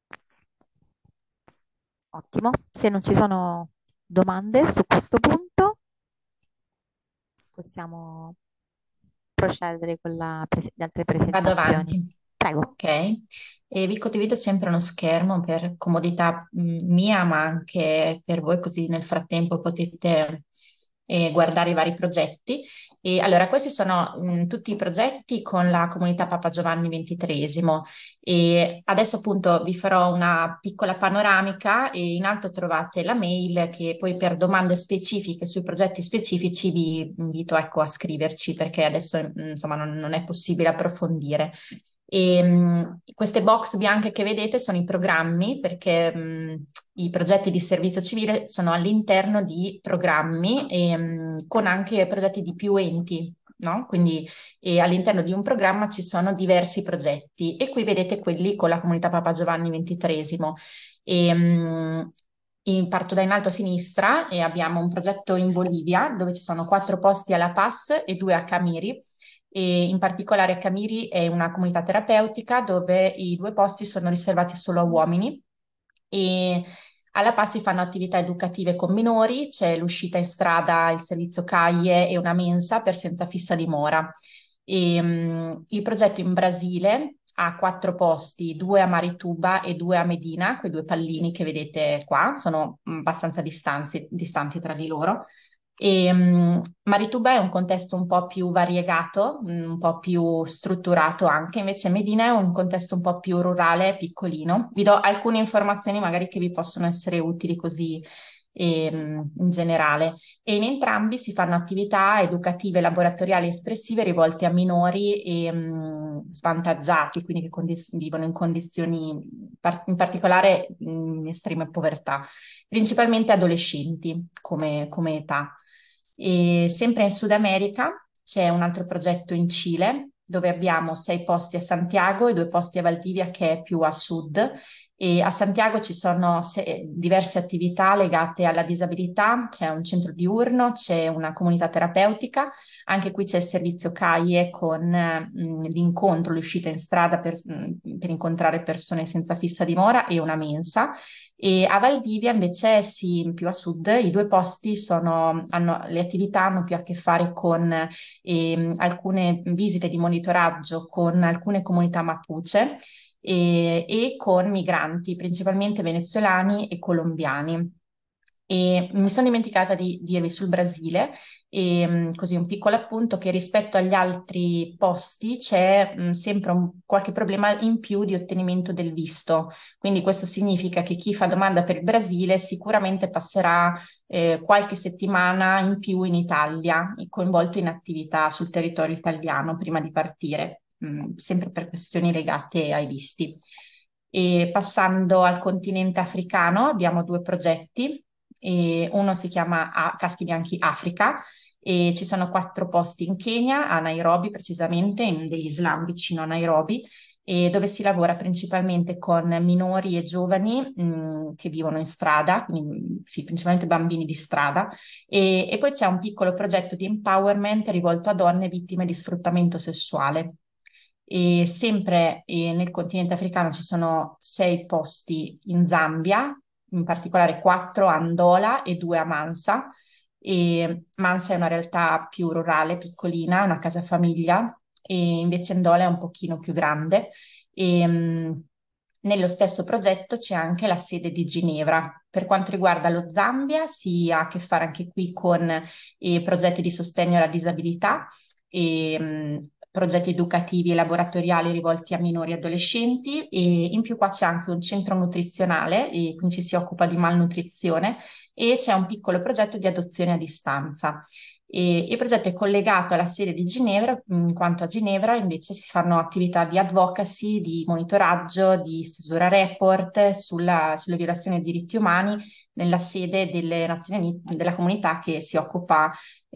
Ottimo. Se non ci sono domande su questo punto, possiamo procedere con le altre Vado presentazioni. avanti. Prego. Ok, e vi condivido sempre uno schermo per comodità mia, ma anche per voi, così nel frattempo potete guardare i vari progetti. E allora, questi sono tutti i progetti con la comunità Papa Giovanni XXIII. E adesso appunto vi farò una piccola panoramica e in alto trovate la mail che poi per domande specifiche sui progetti specifici vi invito ecco, a scriverci perché adesso insomma non è possibile approfondire. E, queste box bianche che vedete sono i programmi perché i progetti di servizio civile sono all'interno di programmi e, con anche progetti di più enti, no? Quindi all'interno di un programma ci sono diversi progetti e qui vedete quelli con la comunità Papa Giovanni XXIII. E, parto da in alto a sinistra e abbiamo un progetto in Bolivia dove ci sono 4 posti a La Paz e 2 a Camiri. E in particolare Camiri è una comunità terapeutica dove i 2 posti sono riservati solo a uomini e alla PAS si fanno attività educative con minori, c'è l'uscita in strada, il servizio CAIE e una mensa per senza fissa dimora. Il progetto in Brasile ha 4 posti, 2 a Marituba e 2 a Medina, quei 2 pallini che vedete qua, sono abbastanza distanti tra di loro. Marituba è un contesto un po' più variegato, un po' più strutturato anche, invece Medina è un contesto un po' più rurale, piccolino. Vi do alcune informazioni magari che vi possono essere utili così in generale. E in entrambi si fanno attività educative, laboratoriali e espressive rivolte a minori svantaggiati, quindi che vivono in condizioni, in particolare in estrema povertà, principalmente adolescenti come età. E sempre in Sud America c'è un altro progetto in Cile, dove abbiamo 6 posti a Santiago e 2 posti a Valdivia, che è più a sud. E a Santiago ci sono diverse attività legate alla disabilità, c'è un centro diurno, c'è una comunità terapeutica, anche qui c'è il servizio CAIE con l'incontro, l'uscita in strada per incontrare persone senza fissa dimora e una mensa. E a Valdivia invece, sì, più a sud, i 2 posti le attività hanno più a che fare con alcune visite di monitoraggio con alcune comunità Mapuche e con migranti, principalmente venezuelani e colombiani. E mi sono dimenticata di dirvi sul Brasile, così un piccolo appunto, che rispetto agli altri posti c'è sempre qualche problema in più di ottenimento del visto. Quindi questo significa che chi fa domanda per il Brasile sicuramente passerà qualche settimana in più in Italia, coinvolto in attività sul territorio italiano prima di partire, sempre per questioni legate ai visti. E passando al continente africano, abbiamo 2 progetti. E uno si chiama Caschi Bianchi Africa e ci sono 4 posti in Kenya, a Nairobi precisamente, in degli slam vicino a Nairobi, e dove si lavora principalmente con minori e giovani che vivono in strada, quindi sì, principalmente bambini di strada, e poi c'è un piccolo progetto di empowerment rivolto a donne vittime di sfruttamento sessuale. E sempre nel continente africano ci sono 6 posti in Zambia, in particolare 4 a Andola e 2 a Mansa. E Mansa è una realtà più rurale, piccolina, una casa famiglia, e invece Andola è un pochino più grande. E, nello stesso progetto c'è anche la sede di Ginevra. Per quanto riguarda lo Zambia, si ha a che fare anche qui con progetti di sostegno alla disabilità e progetti educativi e laboratoriali rivolti a minori e adolescenti, e in più qua c'è anche un centro nutrizionale e quindi ci si occupa di malnutrizione, e c'è un piccolo progetto di adozione a distanza. E il progetto è collegato alla sede di Ginevra, in quanto a Ginevra invece si fanno attività di advocacy, di monitoraggio, di stesura report sulle violazioni dei diritti umani nella sede delle Nazioni Unite, della comunità che si occupa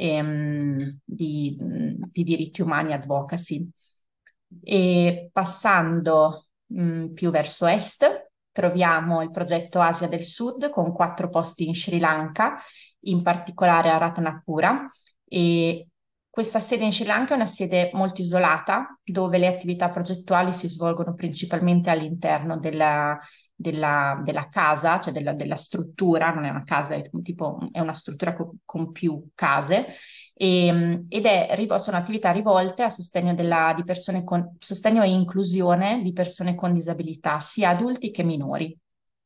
di diritti umani advocacy. E passando più verso est, troviamo il progetto Asia del Sud con 4 posti in Sri Lanka, in particolare a Ratnapura. E questa sede in Sri Lanka è una sede molto isolata, dove le attività progettuali si svolgono principalmente all'interno della casa, cioè della struttura, non è una casa, è una struttura con più case, sono attività rivolte a sostegno di persone sostegno e inclusione di persone con disabilità, sia adulti che minori.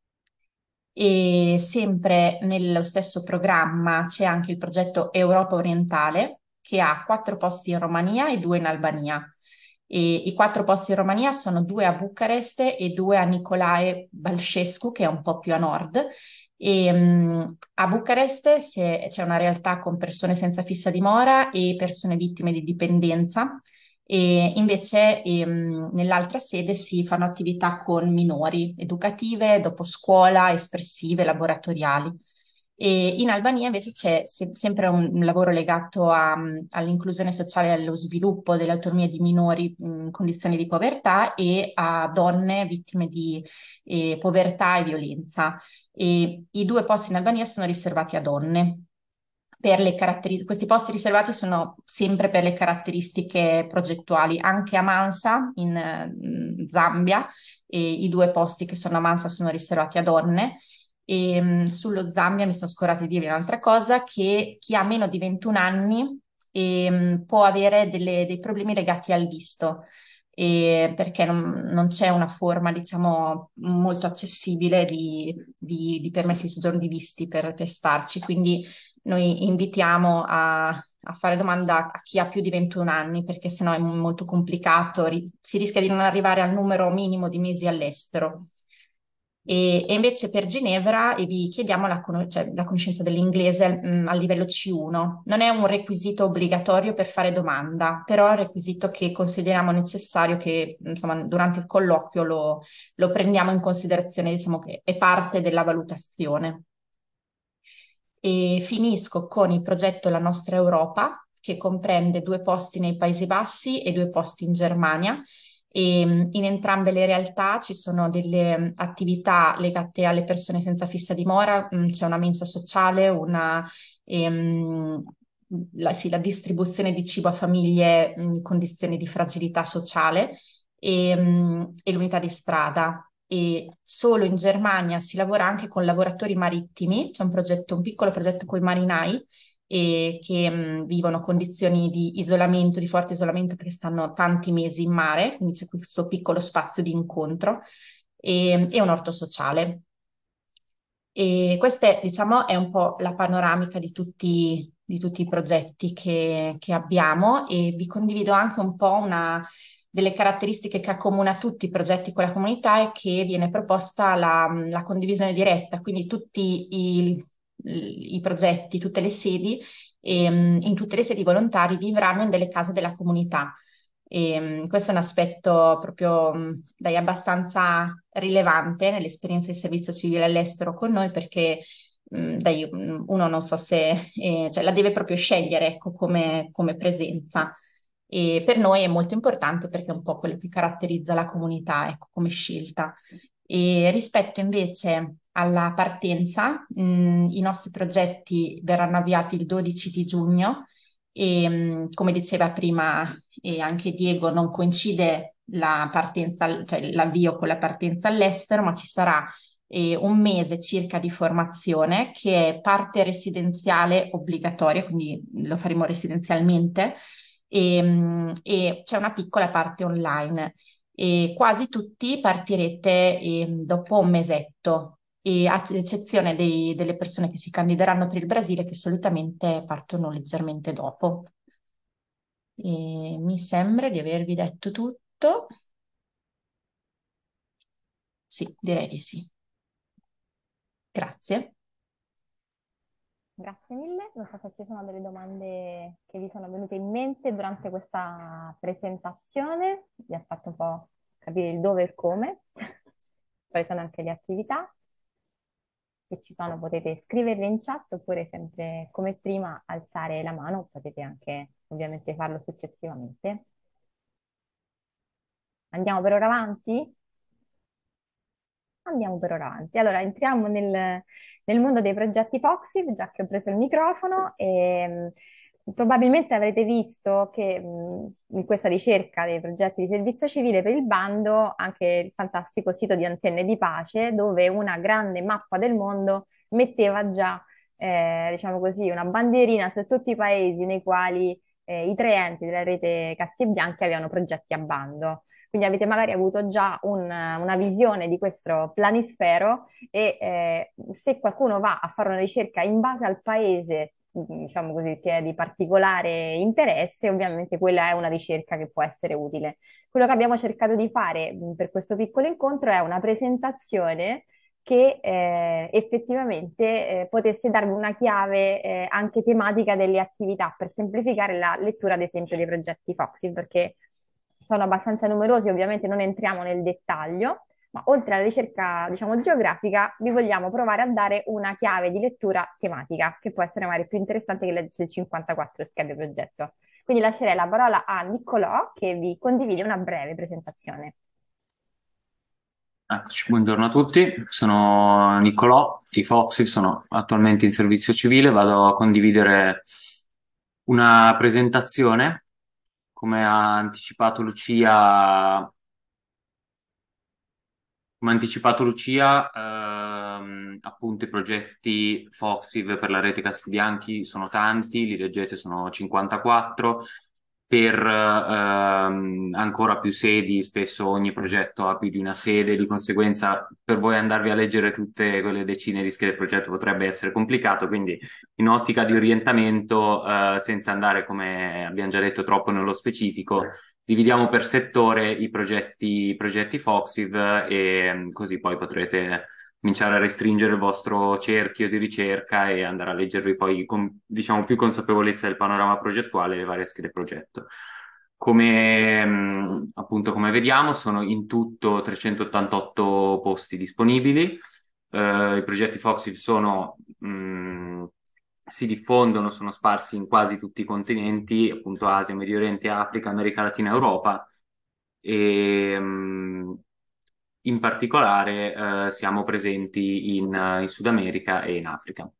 E sempre nello stesso programma c'è anche il progetto Europa Orientale, che ha 4 posti in Romania e 2 in Albania. E i 4 posti in Romania sono 2 a Bucarest e 2 a Nicolae Balcescu, che è un po' più a nord. E, a Bucarest c'è una realtà con persone senza fissa dimora e persone vittime di dipendenza, e invece nell'altra sede si fanno attività con minori, educative, dopo scuola, espressive, laboratoriali. E in Albania invece c'è sempre un lavoro legato all'inclusione sociale e allo sviluppo delle autonomie di minori in condizioni di povertà e a donne vittime di povertà e violenza. E i 2 posti in Albania sono riservati a donne. Questi posti riservati sono sempre per le caratteristiche progettuali. Anche a Mansa, in Zambia, i 2 posti che sono a Mansa sono riservati a donne. E sullo Zambia mi sono scordata di dirvi un'altra cosa, che chi ha meno di 21 anni può avere dei problemi legati al visto, perché non c'è una forma, diciamo, molto accessibile di permessi di soggiorno di visti per testarci. Quindi noi invitiamo a fare domanda a chi ha più di 21 anni, perché sennò è molto complicato, si rischia di non arrivare al numero minimo di mesi all'estero. E invece per Ginevra vi chiediamo cioè, la conoscenza dell'inglese a livello C1. Non è un requisito obbligatorio per fare domanda, però è un requisito che consideriamo necessario che insomma, durante il colloquio lo prendiamo in considerazione, diciamo che è parte della valutazione. E finisco con il progetto La nostra Europa, che comprende 2 posti nei Paesi Bassi e 2 posti in Germania. E in entrambe le realtà ci sono delle attività legate alle persone senza fissa dimora, c'è una mensa sociale, ehm, sì, la distribuzione di cibo a famiglie in condizioni di fragilità sociale e l'unità di strada. E solo in Germania si lavora anche con lavoratori marittimi, c'è un piccolo progetto con i marinai che vivono condizioni di isolamento, di forte isolamento perché stanno tanti mesi in mare, quindi c'è questo piccolo spazio di incontro e un orto sociale. E questa è, diciamo, è un po' la panoramica di tutti i progetti che abbiamo e vi condivido anche un po' una delle caratteristiche che accomuna tutti i progetti con la comunità è che viene proposta la condivisione diretta, quindi tutti i progetti, tutte le sedi, in tutte le sedi i volontari vivranno in delle case della comunità. Questo è un aspetto proprio dai, abbastanza rilevante nell'esperienza di servizio civile all'estero con noi perché dai, uno non so se cioè, la deve proprio scegliere ecco, come presenza. E per noi è molto importante perché è un po' quello che caratterizza la comunità, ecco, come scelta. E rispetto invece alla partenza, i nostri progetti verranno avviati il 12 di giugno e come diceva prima e anche Diego, non coincide la partenza, cioè l'avvio con la partenza all'estero, ma ci sarà un mese circa di formazione che è parte residenziale obbligatoria, quindi lo faremo residenzialmente, e c'è una piccola parte online. E quasi tutti partirete dopo un mesetto, e ad eccezione delle persone che si candideranno per il Brasile, che solitamente partono leggermente dopo. E mi sembra di avervi detto tutto. Sì, direi di sì. Grazie. Grazie mille. Non so se ci sono delle domande che vi sono venute in mente durante questa presentazione. Vi ha fatto un po' capire il dove e il come, quali sono anche le attività. Se ci sono potete scriverle in chat oppure sempre come prima alzare la mano, potete anche ovviamente farlo successivamente. Andiamo per ora avanti? Andiamo per ora avanti. Allora, entriamo nel mondo dei progetti Foxy, già che ho preso il microfono, e probabilmente avrete visto che in questa ricerca dei progetti di servizio civile per il bando anche il fantastico sito di Antenne di Pace, dove una grande mappa del mondo metteva già, diciamo così, una bandierina su tutti i paesi nei quali i tre enti della rete Caschi e Bianchi avevano progetti a bando. Quindi avete magari avuto già una visione di questo planisfero e se qualcuno va a fare una ricerca in base al paese, diciamo così, che è di particolare interesse, ovviamente quella è una ricerca che può essere utile. Quello che abbiamo cercato di fare per questo piccolo incontro è una presentazione che effettivamente potesse darvi una chiave anche tematica delle attività per semplificare la lettura, ad esempio, dei progetti Foxy, perché sono abbastanza numerosi, ovviamente non entriamo nel dettaglio, ma oltre alla ricerca, diciamo, geografica, vi vogliamo provare a dare una chiave di lettura tematica, che può essere magari più interessante che leggere 54 schede progetto. Quindi lascerei la parola a Niccolò, che vi condivide una breve presentazione. Buongiorno a tutti, sono Niccolò di Foxy, sono attualmente in servizio civile, vado a condividere una presentazione, come ha anticipato Lucia, appunto i progetti Foxy per la rete Caschi Bianchi sono tanti, li leggete, sono 54, per ancora più sedi, spesso ogni progetto ha più di una sede, di conseguenza per voi andarvi a leggere tutte quelle decine di schede progetto potrebbe essere complicato, quindi in ottica di orientamento, senza andare, come abbiamo già detto, troppo nello specifico, Dividiamo per settore i progetti Foxiv e così poi potrete cominciare a restringere il vostro cerchio di ricerca e andare a leggervi poi con, diciamo, più consapevolezza del panorama progettuale e le varie schede progetto. Appunto, come vediamo, sono in tutto 388 posti disponibili. I progetti Foxiv si diffondono, sono sparsi in quasi tutti i continenti, appunto Asia, Medio Oriente, Africa, America Latina, Europa e in particolare siamo presenti in Sud America e in Africa.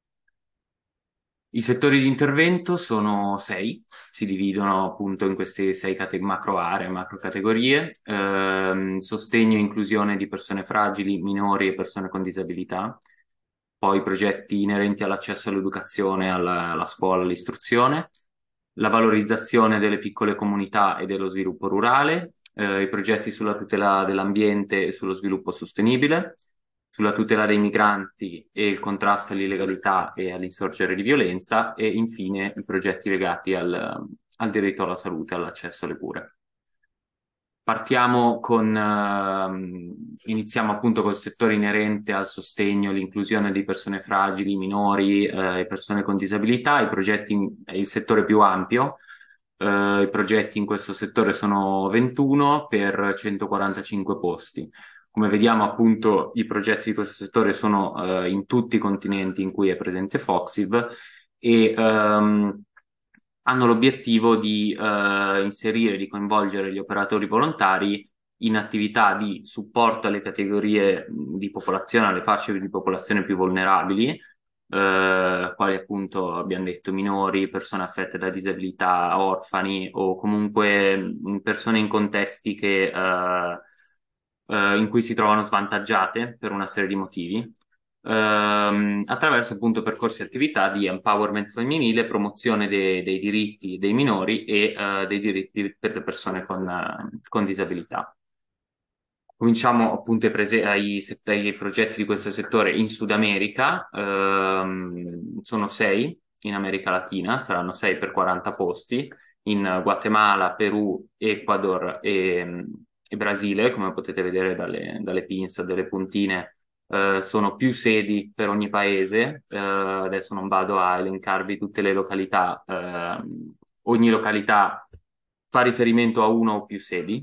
I settori di intervento sono 6, si dividono appunto in queste 6 macro aree, macro categorie, sostegno e inclusione di persone fragili, minori e persone con disabilità, poi progetti inerenti all'accesso all'educazione, alla scuola, all'istruzione, la valorizzazione delle piccole comunità e dello sviluppo rurale, i progetti sulla tutela dell'ambiente e sullo sviluppo sostenibile, sulla tutela dei migranti e il contrasto all'illegalità e all'insorgere di violenza e infine i progetti legati al diritto alla salute, all'accesso alle cure. Iniziamo appunto col settore inerente al sostegno, all'inclusione di persone fragili, minori e persone con disabilità. È il settore più ampio. I progetti in questo settore sono 21 per 145 posti. Come vediamo, appunto, i progetti di questo settore sono in tutti i continenti in cui è presente Foxiv e hanno l'obiettivo di inserire, di coinvolgere gli operatori volontari in attività di supporto alle categorie di popolazione, alle fasce di popolazione più vulnerabili, quali appunto abbiamo detto minori, persone affette da disabilità, orfani o comunque persone in contesti in cui si trovano svantaggiate per una serie di motivi, attraverso appunto percorsi e attività di empowerment femminile, promozione dei diritti dei minori e dei diritti per le persone con disabilità. Cominciamo appunto ai progetti di questo settore in Sud America, sono 6 in America Latina, saranno 6 per 40 posti, in Guatemala, Perù, Ecuador e Brasile, come potete vedere dalle pins, delle puntine, sono più sedi per ogni paese. Adesso non vado a elencarvi tutte le località, ogni località fa riferimento a una o più sedi.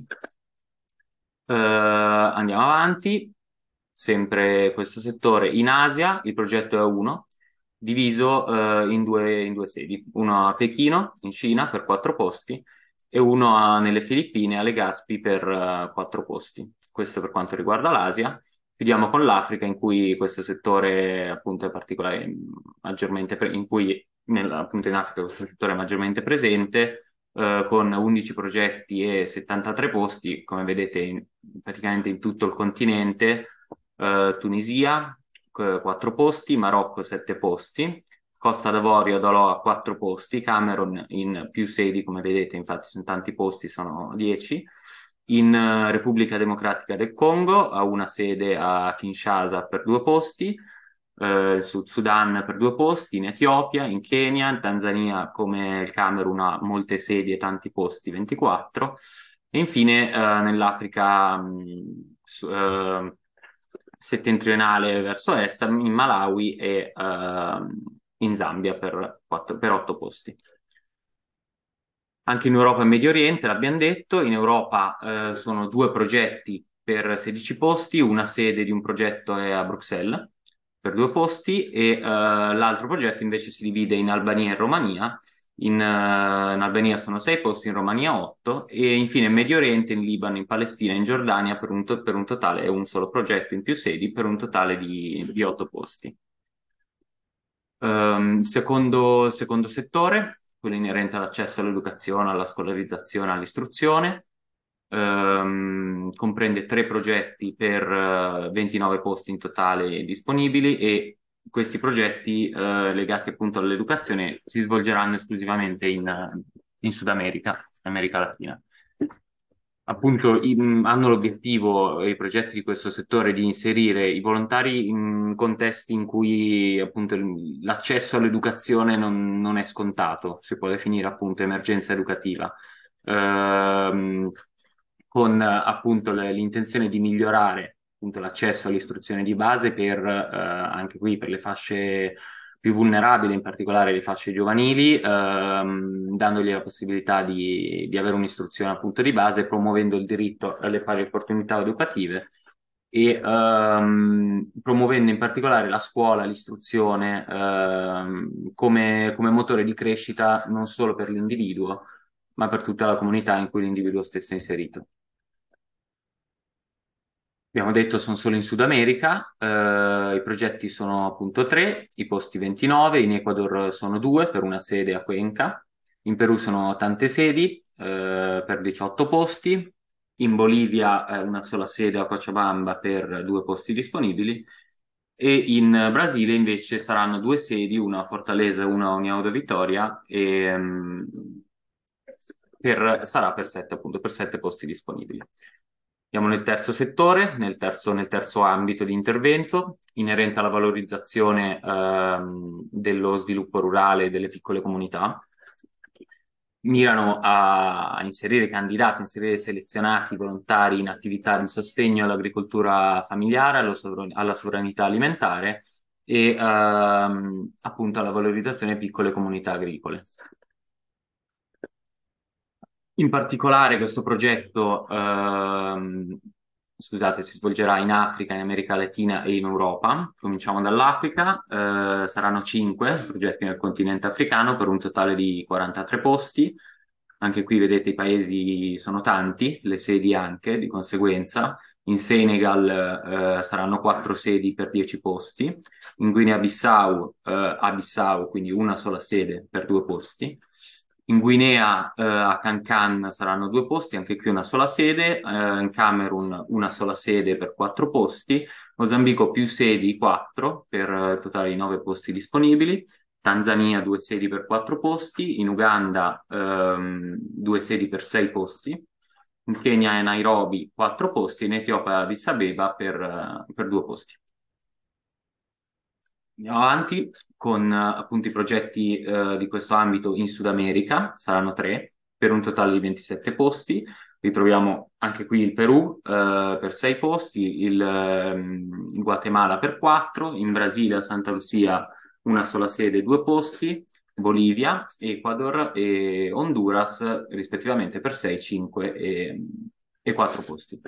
Andiamo avanti, sempre questo settore. In Asia il progetto è uno, diviso in due sedi, uno a Pechino, in Cina, per 4 posti, e uno nelle Filippine, a Legazpi, per 4 posti. Questo per quanto riguarda l'Asia. Chiudiamo con l'Africa, in cui questo settore appunto è particolare, appunto in Africa questo settore è maggiormente presente, con 11 progetti e 73 posti, come vedete praticamente in tutto il continente. Tunisia, 4 posti, Marocco 7 posti, Costa d'Avorio, Doloa 4 posti, Camerun in più sedi, come vedete, infatti sono tanti posti, sono 10. In Repubblica Democratica del Congo ha una sede a Kinshasa per 2 posti, Sud Sudan per 2 posti, in Etiopia, in Kenya, in Tanzania come il Camerun ha molte sedi e tanti posti, 24, e infine nell'Africa settentrionale verso est, in Malawi e in Zambia per 8 posti. Anche in Europa e Medio Oriente, l'abbiamo detto, in Europa sono 2 progetti per 16 posti, una sede di un progetto è a Bruxelles per 2 posti e l'altro progetto invece si divide in Albania e Romania. In Albania sono 6 posti, in Romania 8 e infine in Medio Oriente, in Libano, in Palestina e in Giordania per un totale, è un solo progetto in più sedi per un totale di 8 posti. Secondo settore, quello inerente all'accesso all'educazione, alla scolarizzazione, all'istruzione, comprende 3 progetti per 29 posti in totale disponibili e questi progetti legati appunto all'educazione si svolgeranno esclusivamente in Sud America, America Latina. Appunto hanno l'obiettivo, i progetti di questo settore, di inserire i volontari in contesti in cui appunto l'accesso all'educazione non è scontato, si può definire appunto emergenza educativa. ehm, con appunto l'intenzione di migliorare appunto l'accesso all'istruzione di base per anche qui per le fasce più vulnerabili, in particolare le fasce giovanili, dandogli la possibilità di avere un'istruzione appunto di base, promuovendo il diritto alle pari opportunità educative e promuovendo in particolare la scuola, l'istruzione come motore di crescita non solo per l'individuo, ma per tutta la comunità in cui l'individuo stesso è inserito. Abbiamo detto sono solo in Sud America, i progetti sono appunto 3, i posti 29, in Ecuador sono 2 per una sede a Cuenca, in Perù sono tante sedi per 18 posti, in Bolivia una sola sede a Cochabamba per 2 posti disponibili e in Brasile invece saranno 2 sedi, una a Fortaleza e una a União da Vitória e sarà per 7 appunto, per 7 posti disponibili. Andiamo nel terzo settore, nel terzo ambito di intervento, inerente alla valorizzazione dello sviluppo rurale e delle piccole comunità. Mirano a inserire candidati, inserire selezionati volontari in attività di sostegno all'agricoltura familiare, alla sovranità alimentare e appunto alla valorizzazione di piccole comunità agricole. In particolare questo progetto, scusate, si svolgerà in Africa, in America Latina e in Europa. Cominciamo dall'Africa, saranno 5 progetti nel continente africano per un totale di 43 posti. Anche qui vedete i paesi sono tanti, le sedi anche, di conseguenza. In Senegal saranno 4 sedi per 10 posti. In Guinea-Bissau, quindi una sola sede per 2 posti. In Guinea, a Cancan saranno 2 posti, anche qui una sola sede, in Camerun una sola sede per 4 posti, Mozambico più sedi 4 per totale di 9 posti disponibili, Tanzania 2 sedi per 4 posti, in Uganda 2 sedi per 6 posti, in Kenya e Nairobi 4 posti, in Etiopia Addis Abeba per 2 posti. Andiamo avanti con appunto i progetti di questo ambito in Sud America, saranno 3 per un totale di 27 posti. Ritroviamo anche qui il Perù per 6 posti, il Guatemala per 4, in Brasile a Santa Lucia una sola sede 2 posti, Bolivia, Ecuador e Honduras rispettivamente per 6, 5 e 4 posti.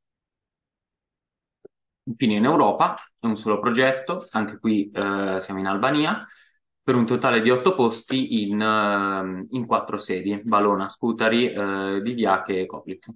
Infine in Europa è un solo progetto, anche qui siamo in Albania, per un totale di 8 posti in 4 sedi, Valona, Scutari, Diviache e Koplik.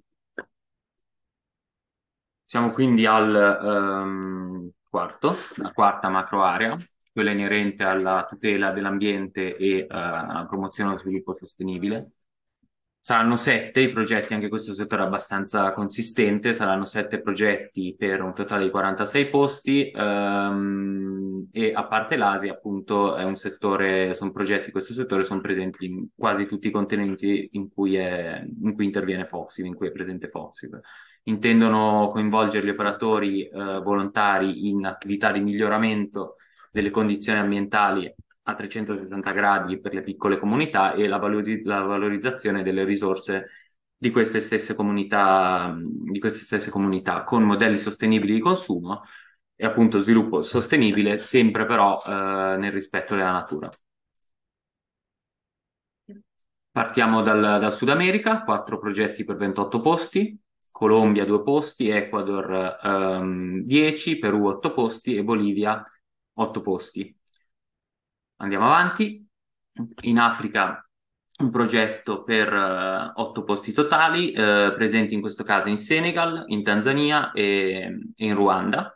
Siamo quindi al la quarta macro area, quella inerente alla tutela dell'ambiente e alla promozione dello sviluppo sostenibile. Saranno 7 i progetti, anche questo settore è abbastanza consistente, saranno 7 progetti per un totale di 46 posti e a parte l'Asia appunto è un settore, sono progetti di questo settore, sono presenti in quasi tutti i continenti in cui interviene Foxiv, in cui è presente Foxiv. Intendono coinvolgere gli operatori volontari in attività di miglioramento delle condizioni ambientali a 360 gradi per le piccole comunità e la valorizzazione delle risorse di queste stesse comunità, con modelli sostenibili di consumo e appunto sviluppo sostenibile, sempre però nel rispetto della natura. Partiamo dal Sud America, 4 progetti per 28 posti, Colombia 2 posti, Ecuador 10, Perù 8 posti e Bolivia 8 posti. Andiamo avanti. In Africa un progetto per 8 posti totali, presenti in questo caso in Senegal, in Tanzania e in Ruanda.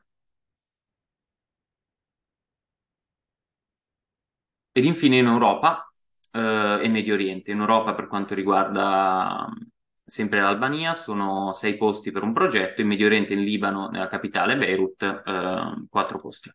Ed infine in Europa e Medio Oriente. In Europa per quanto riguarda sempre l'Albania sono 6 posti per un progetto, in Medio Oriente in Libano, nella capitale Beirut, 4 posti.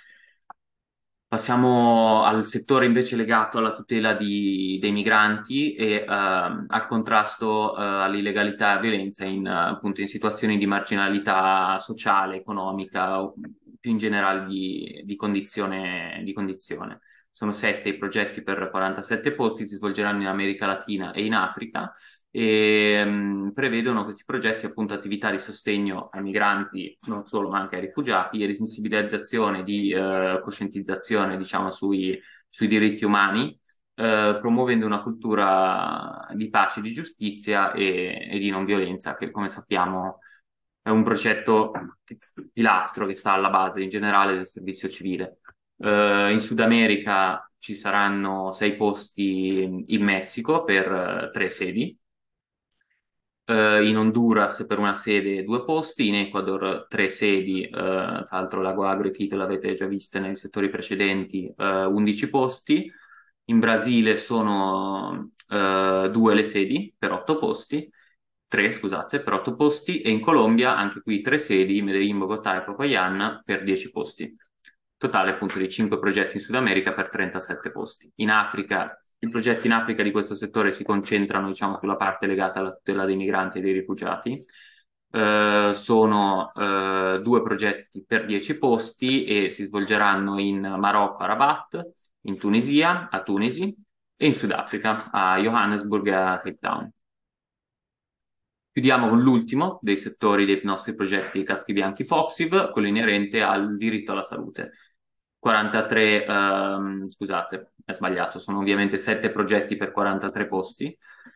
Passiamo al settore invece legato alla tutela dei migranti e al contrasto all'illegalità e alla violenza appunto in situazioni di marginalità sociale, economica o più in generale di condizione. sono 7 i progetti per 47 posti, si svolgeranno in America Latina e in Africa e prevedono questi progetti appunto attività di sostegno ai migranti, non solo ma anche ai rifugiati, e di sensibilizzazione, di coscientizzazione diciamo sui diritti umani, promuovendo una cultura di pace, di giustizia e di non violenza, che come sappiamo è un progetto pilastro che sta alla base in generale del servizio civile. In Sud America ci saranno 6 posti in Messico per 3 sedi, in Honduras per una sede 2 posti, in Ecuador 3 sedi, tra l'altro Lago Agro e Quito l'avete già viste nei settori precedenti, 11 posti, in Brasile sono 2 le sedi per 8 posti, 3 scusate, per 8 posti, e in Colombia anche qui 3 sedi, Medellin, Bogotà e Popayán per 10 posti. Totale appunto di 5 progetti in Sud America per 37 posti. In Africa, i progetti in Africa di questo settore si concentrano, diciamo, sulla parte legata alla tutela dei migranti e dei rifugiati. Sono 2 progetti per 10 posti e si svolgeranno in Marocco a Rabat, in Tunisia, a Tunisi, e in Sudafrica, a Johannesburg e a Cape Town. Chiudiamo con l'ultimo dei settori dei nostri progetti Caschi Bianchi Foxiv, quello inerente al diritto alla salute. 43, scusate, è sbagliato, sono ovviamente 7 progetti per 43 posti,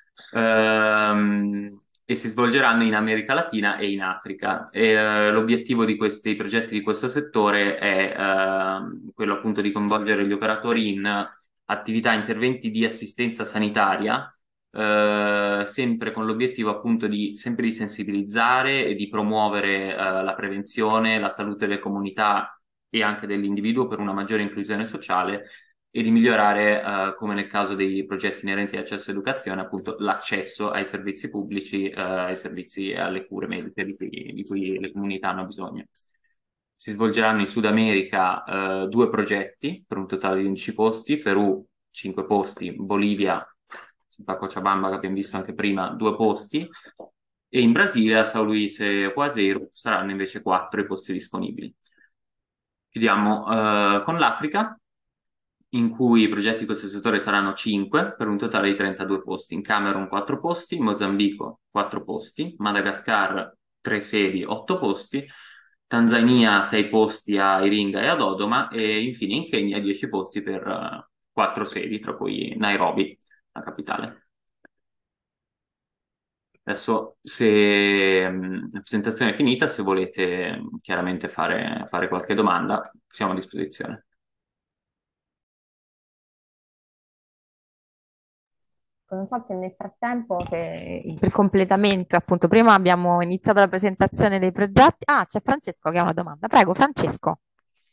e si svolgeranno in America Latina e in Africa. L'obiettivo di questi progetti di questo settore è quello appunto di coinvolgere gli operatori in attività, interventi di assistenza sanitaria, sempre con l'obiettivo appunto di sempre di sensibilizzare e di promuovere la prevenzione, la salute delle comunità e anche dell'individuo per una maggiore inclusione sociale e di migliorare, come nel caso dei progetti inerenti all'accesso all'educazione, appunto l'accesso ai servizi pubblici, ai servizi e alle cure mediche di cui le comunità hanno bisogno. Si svolgeranno in Sud America 2 progetti per un totale di 11 posti, Perù 5 posti, Bolivia, a Cochabamba che abbiamo visto anche prima, 2 posti, e in Brasile a São Luís e Juazeiro saranno invece 4 i posti disponibili. Chiudiamo con l'Africa, in cui i progetti di questo settore saranno 5 per un totale di 32 posti. In Camerun 4 posti, Mozambico 4 posti, Madagascar 3 sedi, 8 posti, Tanzania 6 posti a Iringa e a Dodoma, e infine in Kenya 10 posti per 4 sedi, tra cui Nairobi, la capitale. Adesso, se la presentazione è finita, se volete chiaramente fare qualche domanda, siamo a disposizione. Non so se nel frattempo, per completamento, appunto, prima abbiamo iniziato la presentazione dei progetti. Ah, c'è Francesco che ha una domanda. Prego, Francesco.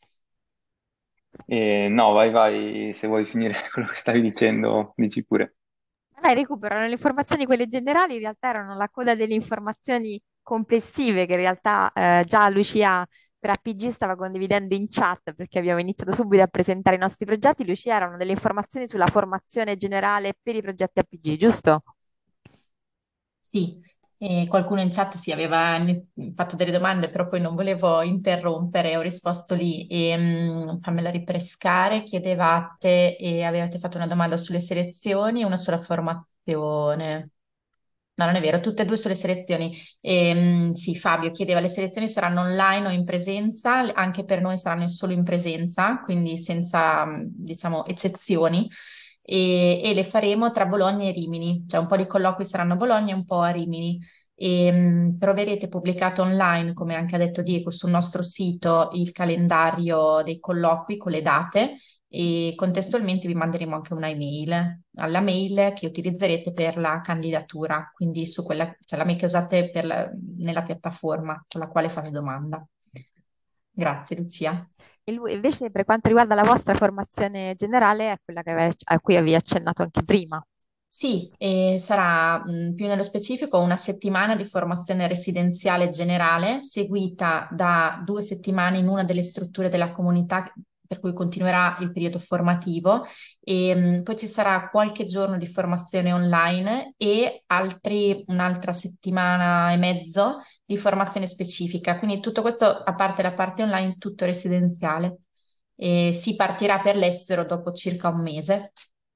No, vai, se vuoi finire quello che stavi dicendo, dici pure. Dai, recuperano le informazioni, quelle generali, in realtà erano la coda delle informazioni complessive che in realtà già Lucia per APG stava condividendo in chat, perché abbiamo iniziato subito a presentare i nostri progetti. Lucia, erano delle informazioni sulla formazione generale per i progetti APG, giusto? Sì, qualcuno in chat sì, aveva fatto delle domande, però poi non volevo interrompere, ho risposto lì. Fammela ripescare, chiedevate e avevate fatto una domanda sulle selezioni e una sulla formazione. No, non è vero, tutte e due sulle selezioni. Sì, Fabio chiedeva, le selezioni saranno online o in presenza? Anche per noi saranno solo in presenza, quindi senza, diciamo, eccezioni. E le faremo tra Bologna e Rimini, cioè un po' di colloqui saranno a Bologna e un po' a Rimini. Troverete pubblicato online, come anche ha detto Diego, sul nostro sito il calendario dei colloqui con le date e contestualmente vi manderemo anche una email alla mail che utilizzerete per la candidatura, quindi su quella, cioè la mail che usate nella piattaforma con la quale fate domanda. Grazie Lucia. E lui, invece, per quanto riguarda la vostra formazione generale, è quella a cui avevi accennato anche prima. Sì, sarà più nello specifico una settimana di formazione residenziale generale, seguita da 2 settimane in una delle strutture della comunità, per cui continuerà il periodo formativo, e poi ci sarà qualche giorno di formazione online e un'altra settimana e mezzo di formazione specifica. Quindi tutto questo, a parte la parte online, tutto residenziale. e si partirà per l'estero dopo circa un mese.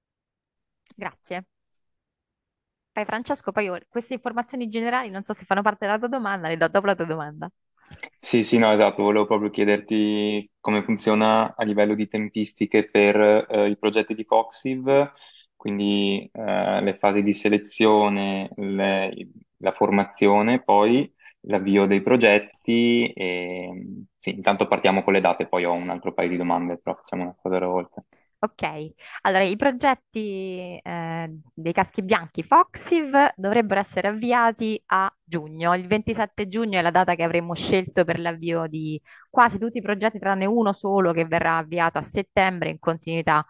Grazie. Poi Francesco, poi queste informazioni generali non so se fanno parte della tua domanda, le do dopo la tua domanda. Sì, sì, no, esatto, volevo proprio chiederti come funziona a livello di tempistiche per i progetti di Foxiv, quindi le fasi di selezione, la formazione, poi l'avvio dei progetti e sì, intanto partiamo con le date, poi ho un altro paio di domande, però facciamo una cosa alla volta. Ok, allora i progetti dei caschi bianchi Foxiv dovrebbero essere avviati a giugno. Il 27 giugno è la data che avremmo scelto per l'avvio di quasi tutti i progetti, tranne uno solo che verrà avviato a settembre in continuità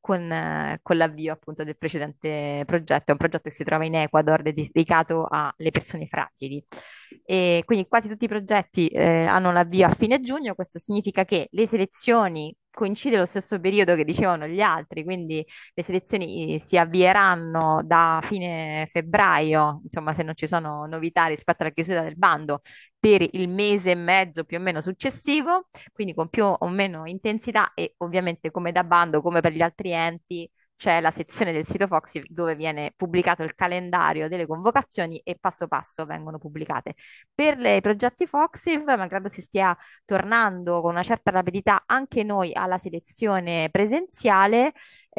con l'avvio appunto del precedente progetto. È un progetto che si trova in Ecuador dedicato alle persone fragili. E quindi quasi tutti i progetti hanno l'avvio a fine giugno. Questo significa che le selezioni coincide lo stesso periodo che dicevano gli altri, quindi le selezioni si avvieranno da fine febbraio, insomma, se non ci sono novità rispetto alla chiusura del bando, per il mese e mezzo più o meno successivo, quindi con più o meno intensità e ovviamente come da bando, come per gli altri enti, c'è la sezione del sito Foxy dove viene pubblicato il calendario delle convocazioni e passo passo vengono pubblicate. Per i progetti Foxy, malgrado si stia tornando con una certa rapidità anche noi alla selezione presenziale,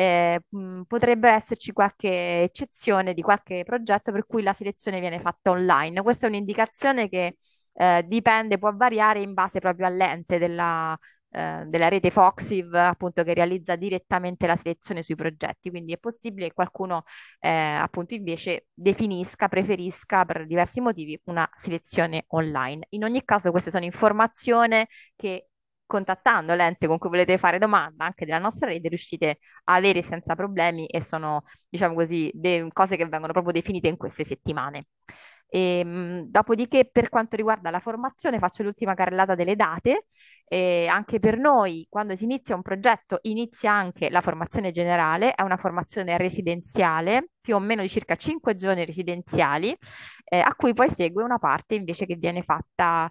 potrebbe esserci qualche eccezione di qualche progetto per cui la selezione viene fatta online. Questa è un'indicazione che dipende, può variare in base proprio all'ente della rete Foxiv, appunto, che realizza direttamente la selezione sui progetti. Quindi è possibile che qualcuno, appunto, invece preferisca per diversi motivi una selezione online. In ogni caso, queste sono informazioni che contattando l'ente con cui volete fare domanda anche della nostra rete riuscite a avere senza problemi e sono, diciamo così, cose che vengono proprio definite in queste settimane. Dopodiché, per quanto riguarda la formazione, faccio l'ultima carrellata delle date. Anche per noi, quando si inizia un progetto, inizia anche la formazione generale, è una formazione residenziale, più o meno di circa 5 giorni residenziali, a cui poi segue una parte invece che viene fatta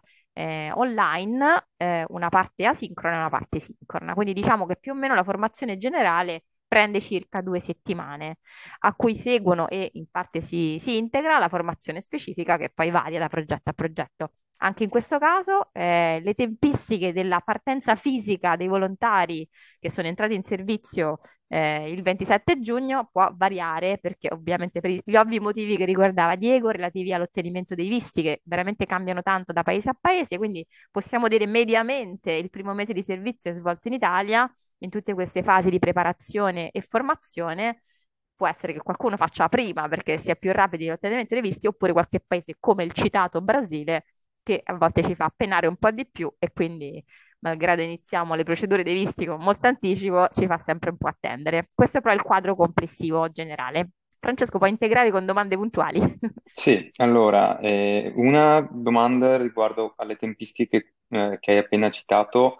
online, una parte asincrona e una parte sincrona. Quindi diciamo che più o meno la formazione generale prende circa 2 settimane, a cui seguono e in parte si integra la formazione specifica che poi varia da progetto a progetto. Anche in questo caso, le tempistiche della partenza fisica dei volontari che sono entrati in servizio il 27 giugno può variare perché ovviamente per gli ovvi motivi che riguardava Diego relativi all'ottenimento dei visti che veramente cambiano tanto da paese a paese, quindi possiamo dire mediamente il primo mese di servizio è svolto in Italia in tutte queste fasi di preparazione e formazione. Può essere che qualcuno faccia prima perché sia più rapido l'ottenimento dei visti, oppure qualche paese come il citato Brasile, che a volte ci fa penare un po' di più e quindi, malgrado iniziamo le procedure dei visti con molto anticipo, ci fa sempre un po' attendere. Questo però è il quadro complessivo generale. Francesco, puoi integrare con domande puntuali? Sì, allora, una domanda riguardo alle tempistiche che hai appena citato.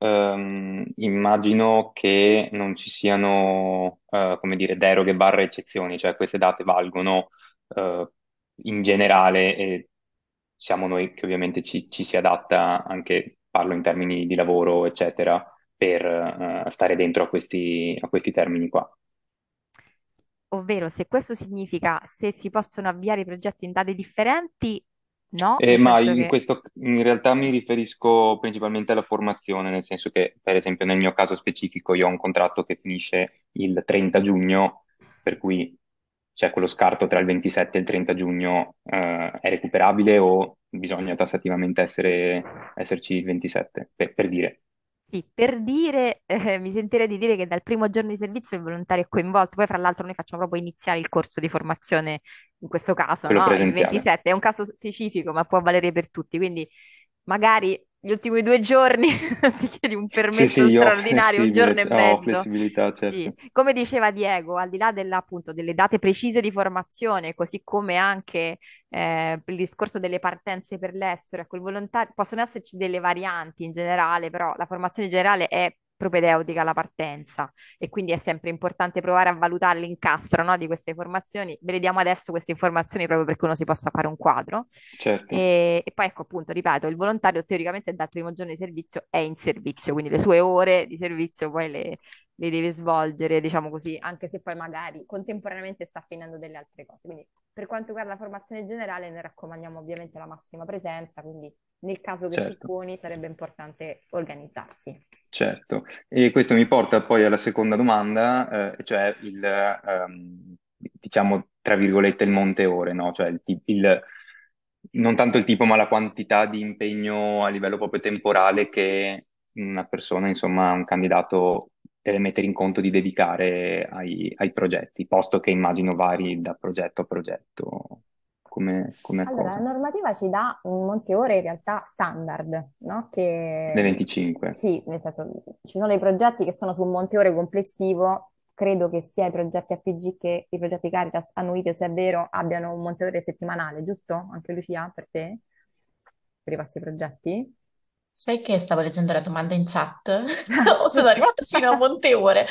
Immagino che non ci siano, come dire, deroghe barra eccezioni, cioè queste date valgono in generale e siamo noi che ovviamente ci si adatta anche, parlo in termini di lavoro, eccetera, per stare dentro a questi termini qua. Ovvero, se questo significa se si possono avviare i progetti in date differenti, no, nel Ma senso in che questo, in realtà mi riferisco principalmente alla formazione, nel senso che, per esempio, nel mio caso specifico, io ho un contratto che finisce il 30 giugno, per cui c'è quello scarto tra il 27 e il 30 giugno, è recuperabile o bisogna tassativamente esserci il 27, per dire. sì, per dire, mi sentirei di dire che dal primo giorno di servizio il volontario è coinvolto. Poi, fra l'altro, noi facciamo proprio iniziare il corso di formazione, in questo caso, Quello no? Il presenziale. 27 è un caso specifico, ma può valere per tutti. Quindi, magari gli ultimi 2 giorni ti chiedi un Sì, sì, permesso io ho straordinario, un flessibile, giorno e ho mezzo. flessibilità, Sì, certo. come diceva Diego, al di là appunto, delle date precise di formazione, così come anche per il discorso delle partenze per l'estero, ecco, il volontario, possono esserci delle varianti in generale, però la formazione generale è propedeutica alla partenza e quindi è sempre importante provare a valutare l'incastro, no, di queste informazioni. Ve le diamo adesso queste informazioni proprio perché uno si possa fare un quadro. Certo, E poi ecco appunto, ripeto, il volontario teoricamente dal primo giorno di servizio è in servizio, quindi le sue ore di servizio poi le deve svolgere, diciamo così, anche se poi magari contemporaneamente sta finendo delle altre cose. Quindi per quanto riguarda la formazione generale, ne raccomandiamo ovviamente la massima presenza, quindi nel caso che tu certo. poni sarebbe importante organizzarsi. Certo, e questo mi porta poi alla seconda domanda, cioè diciamo, tra virgolette, il monte ore, no? Cioè non tanto il tipo, ma la quantità di impegno a livello proprio temporale che una persona, insomma, un candidato deve mettere in conto di dedicare ai progetti, posto che immagino vari da progetto a progetto come Allora, la cosa. normativa ci dà un monte ore in realtà standard, no? Le Che 25. sì, nel senso, ci sono dei progetti che sono su un monte ore complessivo, credo che sia i progetti APG che i progetti Caritas annuiti, se è vero, abbiano un monte ore settimanale, giusto? Anche Lucia, per te? Per i vostri progetti? Sai che stavo leggendo la domanda in chat? Ah, O sono scusa. arrivata fino a monte ore.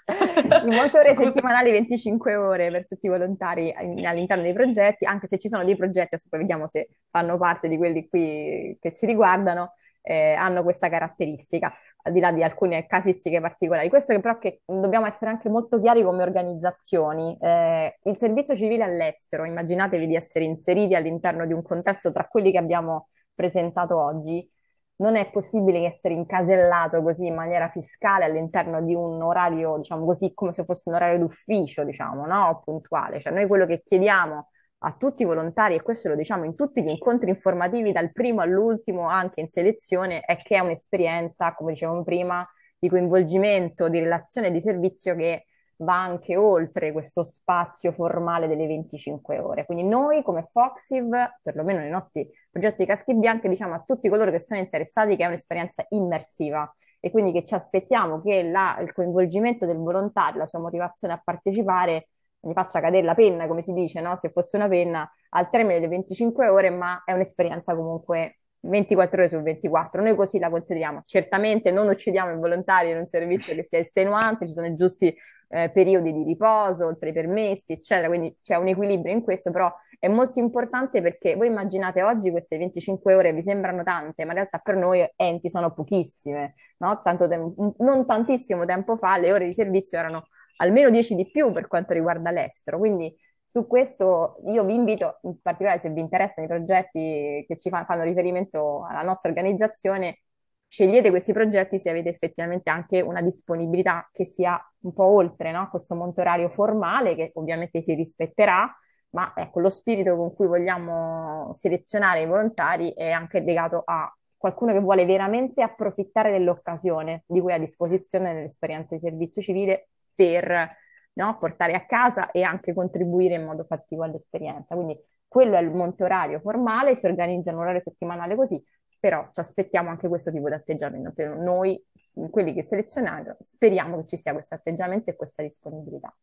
Il monte ore Scusa. settimanali 25 ore per tutti i volontari all'interno dei progetti, anche se ci sono dei progetti, adesso poi vediamo se fanno parte di quelli qui che ci riguardano, hanno questa caratteristica, al di là di alcune casistiche particolari. Questo che però che dobbiamo essere anche molto chiari come organizzazioni. Il servizio civile all'estero, immaginatevi di essere inseriti all'interno di un contesto tra quelli che abbiamo presentato oggi, non è possibile essere incasellato così in maniera fiscale all'interno di un orario, diciamo così, come se fosse un orario d'ufficio, diciamo, no? O puntuale. Cioè, noi quello che chiediamo a tutti i volontari, e questo lo diciamo in tutti gli incontri informativi, dal primo all'ultimo, anche in selezione, è che è un'esperienza, come dicevamo prima, di coinvolgimento, di relazione di servizio che va anche oltre questo spazio formale delle 25 ore. Quindi noi come Foxiv, perlomeno nei nostri progetti Caschi Bianchi, diciamo a tutti coloro che sono interessati che è un'esperienza immersiva e quindi che ci aspettiamo che il coinvolgimento del volontario, la sua motivazione a partecipare, gli faccia cadere la penna, come si dice, no? Se fosse una penna, al termine delle 25 ore, ma è un'esperienza comunque 24 ore su 24. Noi così la consideriamo. Certamente non uccidiamo il volontario in un servizio che sia estenuante, ci sono i giusti periodi di riposo, oltre i permessi, eccetera, quindi c'è un equilibrio in questo, però è molto importante perché voi immaginate oggi queste 25 ore vi sembrano tante, ma in realtà per noi enti sono pochissime, no? Non tantissimo tempo fa le ore di servizio erano almeno 10 di più per quanto riguarda l'estero, quindi su questo io vi invito, in particolare se vi interessano i progetti che fanno riferimento alla nostra organizzazione, scegliete questi progetti se avete effettivamente anche una disponibilità che sia un po' oltre, no? Questo monte orario formale che ovviamente si rispetterà, ma ecco, lo spirito con cui vogliamo selezionare i volontari è anche legato a qualcuno che vuole veramente approfittare dell'occasione di cui ha a disposizione nell'esperienza di servizio civile per, no, portare a casa e anche contribuire in modo fattivo all'esperienza. Quindi quello è il monte orario formale, si organizza un orario settimanale così, però ci aspettiamo anche questo tipo di atteggiamento. Per noi, quelli che selezionate, speriamo che ci sia questo atteggiamento e questa disponibilità.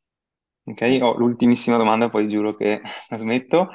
Ok, ho l'ultimissima domanda, poi giuro che la smetto.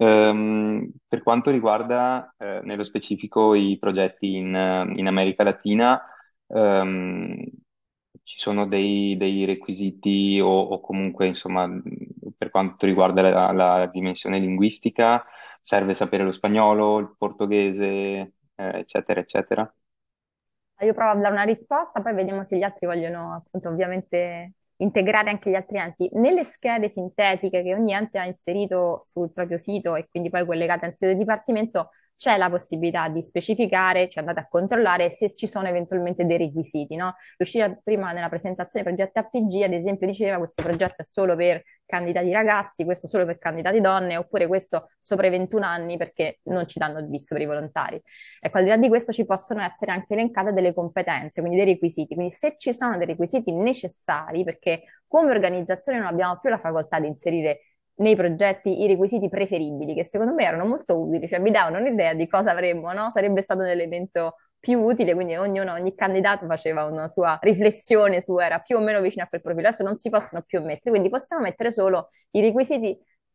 Per quanto riguarda nello specifico i progetti in America Latina, ehm, ci sono dei requisiti o comunque, insomma, per quanto riguarda la dimensione linguistica, serve sapere lo spagnolo, il portoghese, eccetera, eccetera? Io provo a dare una risposta, poi vediamo se gli altri vogliono appunto ovviamente integrare anche gli altri enti. Nelle schede sintetiche che ogni ente ha inserito sul proprio sito e quindi poi collegate al sito del Dipartimento, c'è la possibilità di specificare, cioè andate a controllare se ci sono eventualmente dei requisiti, no? Lucia prima nella presentazione dei progetti APG, ad esempio, diceva questo progetto è solo per candidati ragazzi, questo solo per candidati donne, oppure questo sopra i 21 anni perché non ci danno il visto per i volontari. Ecco, al di là di questo ci possono essere anche elencate delle competenze, quindi dei requisiti. Quindi se ci sono dei requisiti necessari, perché come organizzazione non abbiamo più la facoltà di inserire nei progetti i requisiti preferibili, che secondo me erano molto utili, cioè vi davano un'idea di cosa avremmo, no? Sarebbe stato un elemento più utile, quindi ogni candidato faceva una sua riflessione su era più o meno vicino a quel profilo. Adesso non si possono più mettere, quindi possiamo mettere solo i requisiti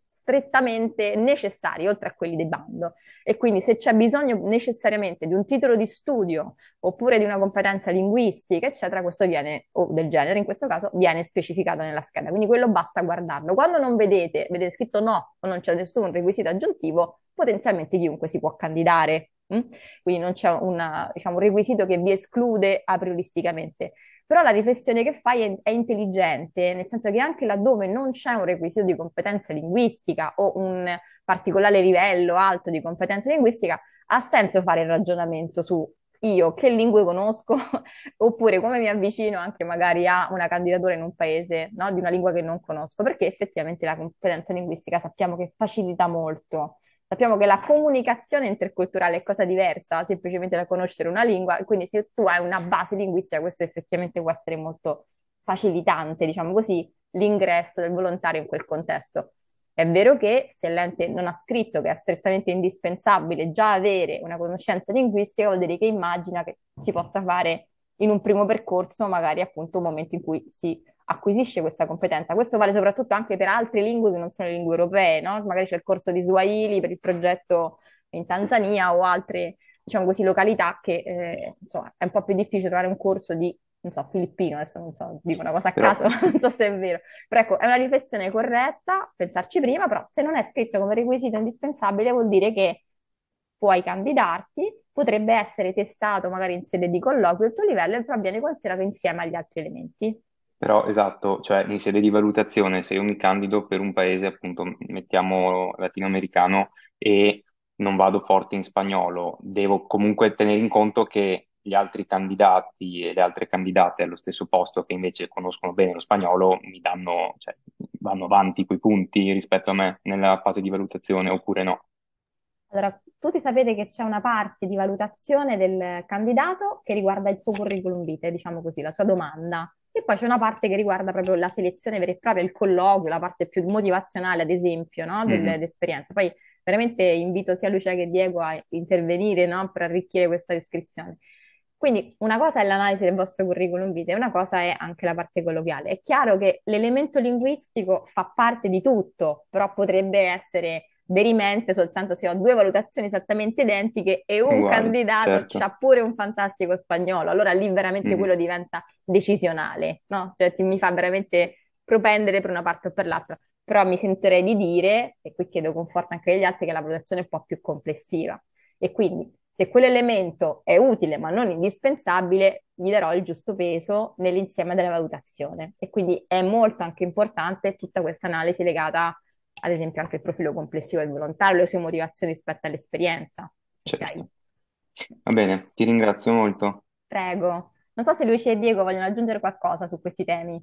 strettamente necessari, oltre a quelli di bando. E quindi se c'è bisogno necessariamente di un titolo di studio oppure di una competenza linguistica, eccetera, questo viene, o del genere in questo caso, viene specificato nella scheda. Quindi quello basta guardarlo. Quando non vedete scritto no o non c'è nessun requisito aggiuntivo, potenzialmente chiunque si può candidare. Quindi non c'è diciamo, un requisito che vi esclude a prioristicamente. Però la riflessione che fai è intelligente, nel senso che anche laddove non c'è un requisito di competenza linguistica o un particolare livello alto di competenza linguistica, ha senso fare il ragionamento su io che lingue conosco, oppure come mi avvicino anche magari a una candidatura in un paese, no, di una lingua che non conosco, perché effettivamente la competenza linguistica sappiamo che facilita molto. Sappiamo che la comunicazione interculturale è cosa diversa, semplicemente da conoscere una lingua, e quindi se tu hai una base linguistica, questo effettivamente può essere molto facilitante, diciamo così, l'ingresso del volontario in quel contesto. È vero che se l'ente non ha scritto che è strettamente indispensabile già avere una conoscenza linguistica, vuol dire che immagina che si possa fare in un primo percorso, magari appunto un momento in cui si acquisisce questa competenza. Questo vale soprattutto anche per altre lingue che non sono le lingue europee, no? Magari c'è il corso di Swahili per il progetto in Tanzania o altre, diciamo così, località che insomma è un po' più difficile trovare un corso di, non so, filippino, adesso non so, dico una cosa a Però, caso, non so se è vero. Però ecco, è una riflessione corretta, pensarci prima, però se non è scritto come requisito indispensabile vuol dire che puoi candidarti, potrebbe essere testato magari in sede di colloquio il tuo livello e però viene considerato insieme agli altri elementi. però esatto, cioè in sede di valutazione, se io mi candido per un paese, appunto, mettiamo latinoamericano, e non vado forte in spagnolo, devo comunque tenere in conto che gli altri candidati e le altre candidate allo stesso posto che invece conoscono bene lo spagnolo mi danno, cioè, vanno avanti quei punti rispetto a me nella fase di valutazione oppure no. Allora, tutti sapete che c'è una parte di valutazione del candidato che riguarda il suo curriculum vitae, diciamo così, la sua domanda. E poi c'è una parte che riguarda proprio la selezione vera e propria, il colloquio, la parte più motivazionale, ad esempio, no, Mhm. dell'esperienza. Poi veramente invito sia Lucia che Diego a intervenire, no, per arricchire questa descrizione. Quindi una cosa è l'analisi del vostro curriculum vitae, una cosa è anche la parte colloquiale. È chiaro che l'elemento linguistico fa parte di tutto, però potrebbe essere derimente soltanto se ho due valutazioni esattamente identiche e un Uguali, candidato certo. ha pure un fantastico spagnolo. Allora lì veramente Mhm. quello diventa decisionale, no? Cioè mi fa veramente propendere per una parte o per l'altra. Però mi sentirei di dire, e qui chiedo conforto anche agli altri, che la valutazione è un po' più complessiva. E quindi se quell'elemento è utile ma non indispensabile, gli darò il giusto peso nell'insieme della valutazione. E quindi è molto anche importante tutta questa analisi legata, ad esempio, anche al profilo complessivo del volontario, le sue motivazioni rispetto all'esperienza. Ok, Certo. Va bene, ti ringrazio molto. prego. Non so se Lucia e Diego vogliono aggiungere qualcosa su questi temi.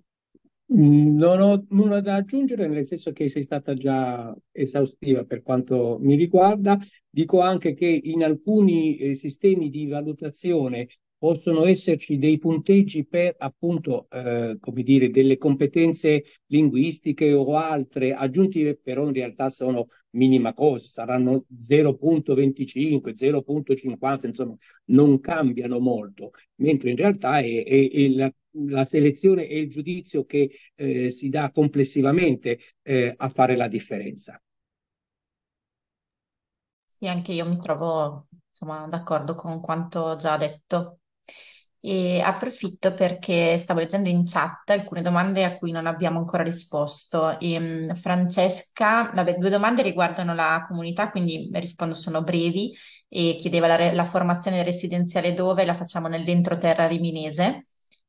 Non ho nulla da aggiungere, nel senso che sei stata già esaustiva per quanto mi riguarda. Dico anche che in alcuni sistemi di valutazione possono esserci dei punteggi per appunto, come dire, delle competenze linguistiche o altre aggiuntive, però in realtà sono minima cosa, saranno 0,25, 0,50, insomma, non cambiano molto, mentre in realtà è la selezione e il giudizio che si dà complessivamente a fare la differenza. Sì, anche io mi trovo, insomma, d'accordo con quanto già detto. E approfitto perché stavo leggendo in chat alcune domande a cui non abbiamo ancora risposto. Francesca, vabbè, due domande riguardano la comunità, quindi rispondo sono brevi, e chiedeva la formazione residenziale dove, la facciamo nell'entroterra riminese.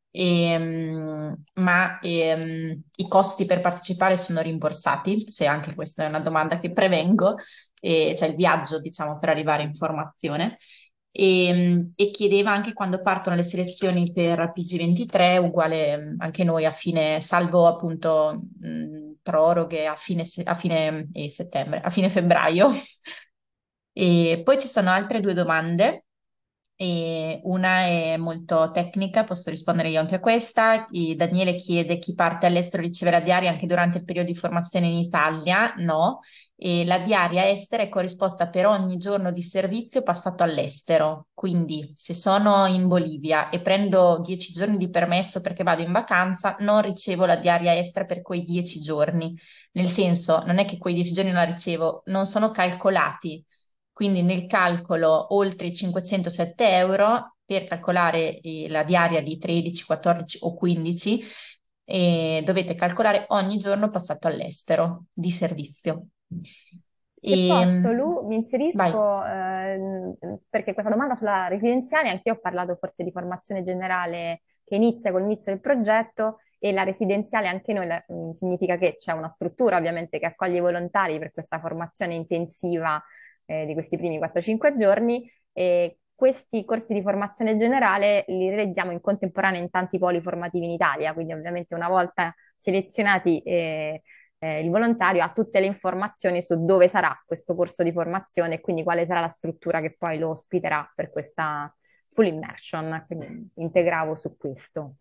I costi per partecipare sono rimborsati, se anche questa è una domanda che prevengo, cioè il viaggio, diciamo, per arrivare in formazione. E chiedeva anche quando partono le selezioni per PG23, uguale anche noi a fine, salvo appunto proroghe a fine settembre, a fine febbraio. E poi ci sono altre due domande E una è molto tecnica, posso rispondere io anche a questa. Daniele chiede: chi parte all'estero riceve la diaria anche durante il periodo di formazione in Italia? No. E la diaria estera è corrisposta per ogni giorno di servizio passato all'estero. Quindi, se sono in Bolivia e prendo 10 giorni di permesso perché vado in vacanza, non ricevo la diaria estera per quei 10 giorni. Nel senso, non è che quei 10 giorni non la ricevo, non sono calcolati. Quindi nel calcolo oltre i 507 euro per calcolare la diaria di 13, 14 o 15, dovete calcolare ogni giorno passato all'estero di servizio. Se posso, E, Lu, mi vai. inserisco perché questa domanda sulla residenziale, anche io ho parlato forse di formazione generale che inizia con l'inizio del progetto e la residenziale anche noi significa che c'è una struttura ovviamente che accoglie i volontari per questa formazione intensiva di questi primi 4-5 giorni e questi corsi di formazione generale li realizziamo in contemporanea in tanti poli formativi in Italia, quindi ovviamente una volta selezionati il volontario ha tutte le informazioni su dove sarà questo corso di formazione e quindi quale sarà la struttura che poi lo ospiterà per questa full immersion. Quindi integravo su questo.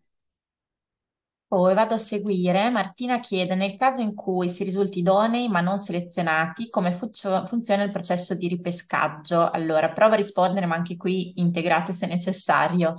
Poi vado a seguire. Martina chiede: nel caso in cui si risulti idonei ma non selezionati, come funziona il processo di ripescaggio? Allora, provo a rispondere, ma anche qui integrate se necessario.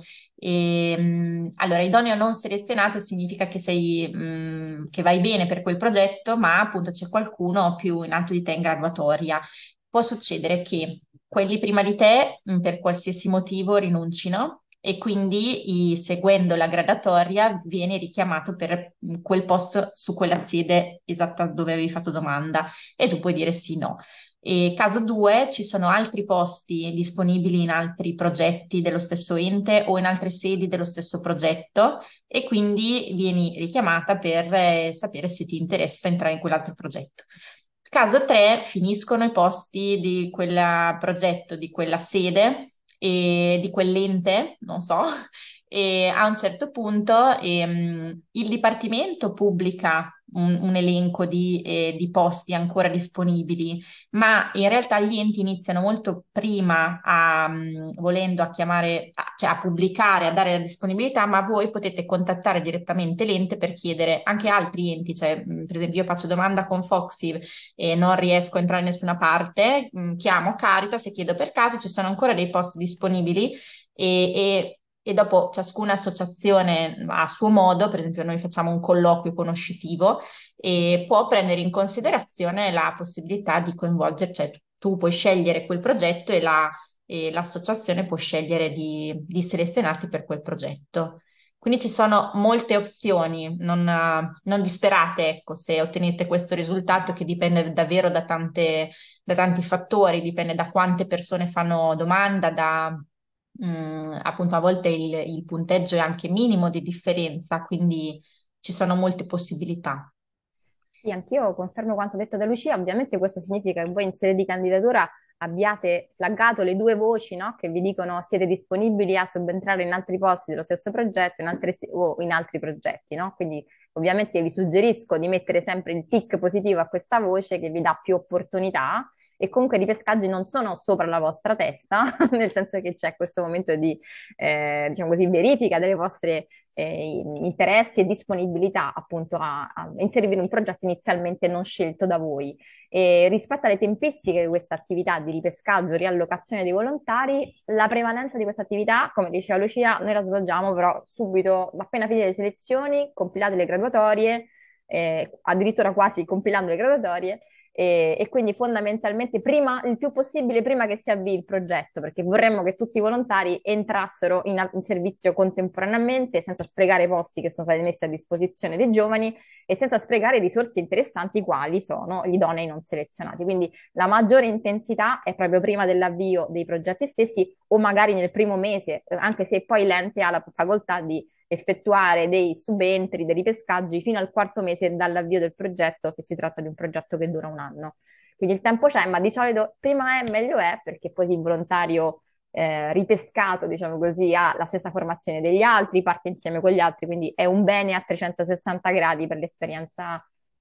Allora, idoneo non selezionato significa che che vai bene per quel progetto, ma appunto c'è qualcuno più in alto di te in graduatoria. Può succedere che quelli prima di te, per qualsiasi motivo, rinuncino e quindi seguendo la gradatoria viene richiamato per quel posto su quella sede esatta dove avevi fatto domanda e tu puoi dire sì, no. E caso 2, ci sono altri posti disponibili in altri progetti dello stesso ente o in altre sedi dello stesso progetto e quindi vieni richiamata per sapere se ti interessa entrare in quell'altro progetto. Caso 3, finiscono i posti di quel progetto, di quella sede e di quell'ente, non so, e a un certo punto il Dipartimento pubblica un elenco di posti ancora disponibili, ma in realtà gli enti iniziano molto prima volendo a chiamare, cioè a pubblicare, a dare la disponibilità, ma voi potete contattare direttamente l'ente per chiedere anche altri enti, cioè per esempio io faccio domanda con Foxy e non riesco a entrare in nessuna parte, chiamo Caritas e chiedo per caso ci sono ancora dei posti disponibili e dopo ciascuna associazione a suo modo, per esempio noi facciamo un colloquio conoscitivo e può prendere in considerazione la possibilità di coinvolgere, cioè tu puoi scegliere quel progetto e l'associazione può scegliere di selezionarti per quel progetto. Quindi ci sono molte opzioni, non disperate, ecco, se ottenete questo risultato che dipende davvero da tanti fattori, dipende da quante persone fanno domanda, appunto a volte il punteggio è anche minimo di differenza, quindi ci sono molte possibilità. Sì, anch'io confermo quanto detto da Lucia. Ovviamente questo significa che voi in sede di candidatura abbiate flaggato le due voci, no? Che vi dicono siete disponibili a subentrare in altri posti dello stesso progetto o in altri progetti, no? Quindi ovviamente vi suggerisco di mettere sempre il tick positivo a questa voce che vi dà più opportunità e comunque i pescaggi non sono sopra la vostra testa, nel senso che c'è questo momento di, diciamo così, verifica delle vostre interessi e disponibilità appunto a inserire in un progetto inizialmente non scelto da voi. E rispetto alle tempistiche di questa attività di ripescaggio, riallocazione dei volontari, la prevalenza di questa attività, come diceva Lucia, noi la svolgiamo però subito, appena finite le selezioni, compilate le graduatorie, addirittura quasi compilando le graduatorie, e quindi fondamentalmente prima, il più possibile prima che si avvii il progetto, perché vorremmo che tutti i volontari entrassero in servizio contemporaneamente, senza sprecare i posti che sono stati messi a disposizione dei giovani e senza sprecare risorse interessanti quali sono gli idonei non selezionati. Quindi la maggiore intensità è proprio prima dell'avvio dei progetti stessi o magari nel primo mese, anche se poi l'ente ha la facoltà di effettuare dei subentri, dei ripescaggi fino al quarto mese dall'avvio del progetto, se si tratta di un progetto che dura un anno. Quindi il tempo c'è, ma di solito prima è meglio è, perché poi il volontario ripescato, diciamo così, ha la stessa formazione degli altri, parte insieme con gli altri, quindi è un bene a 360 gradi per l'esperienza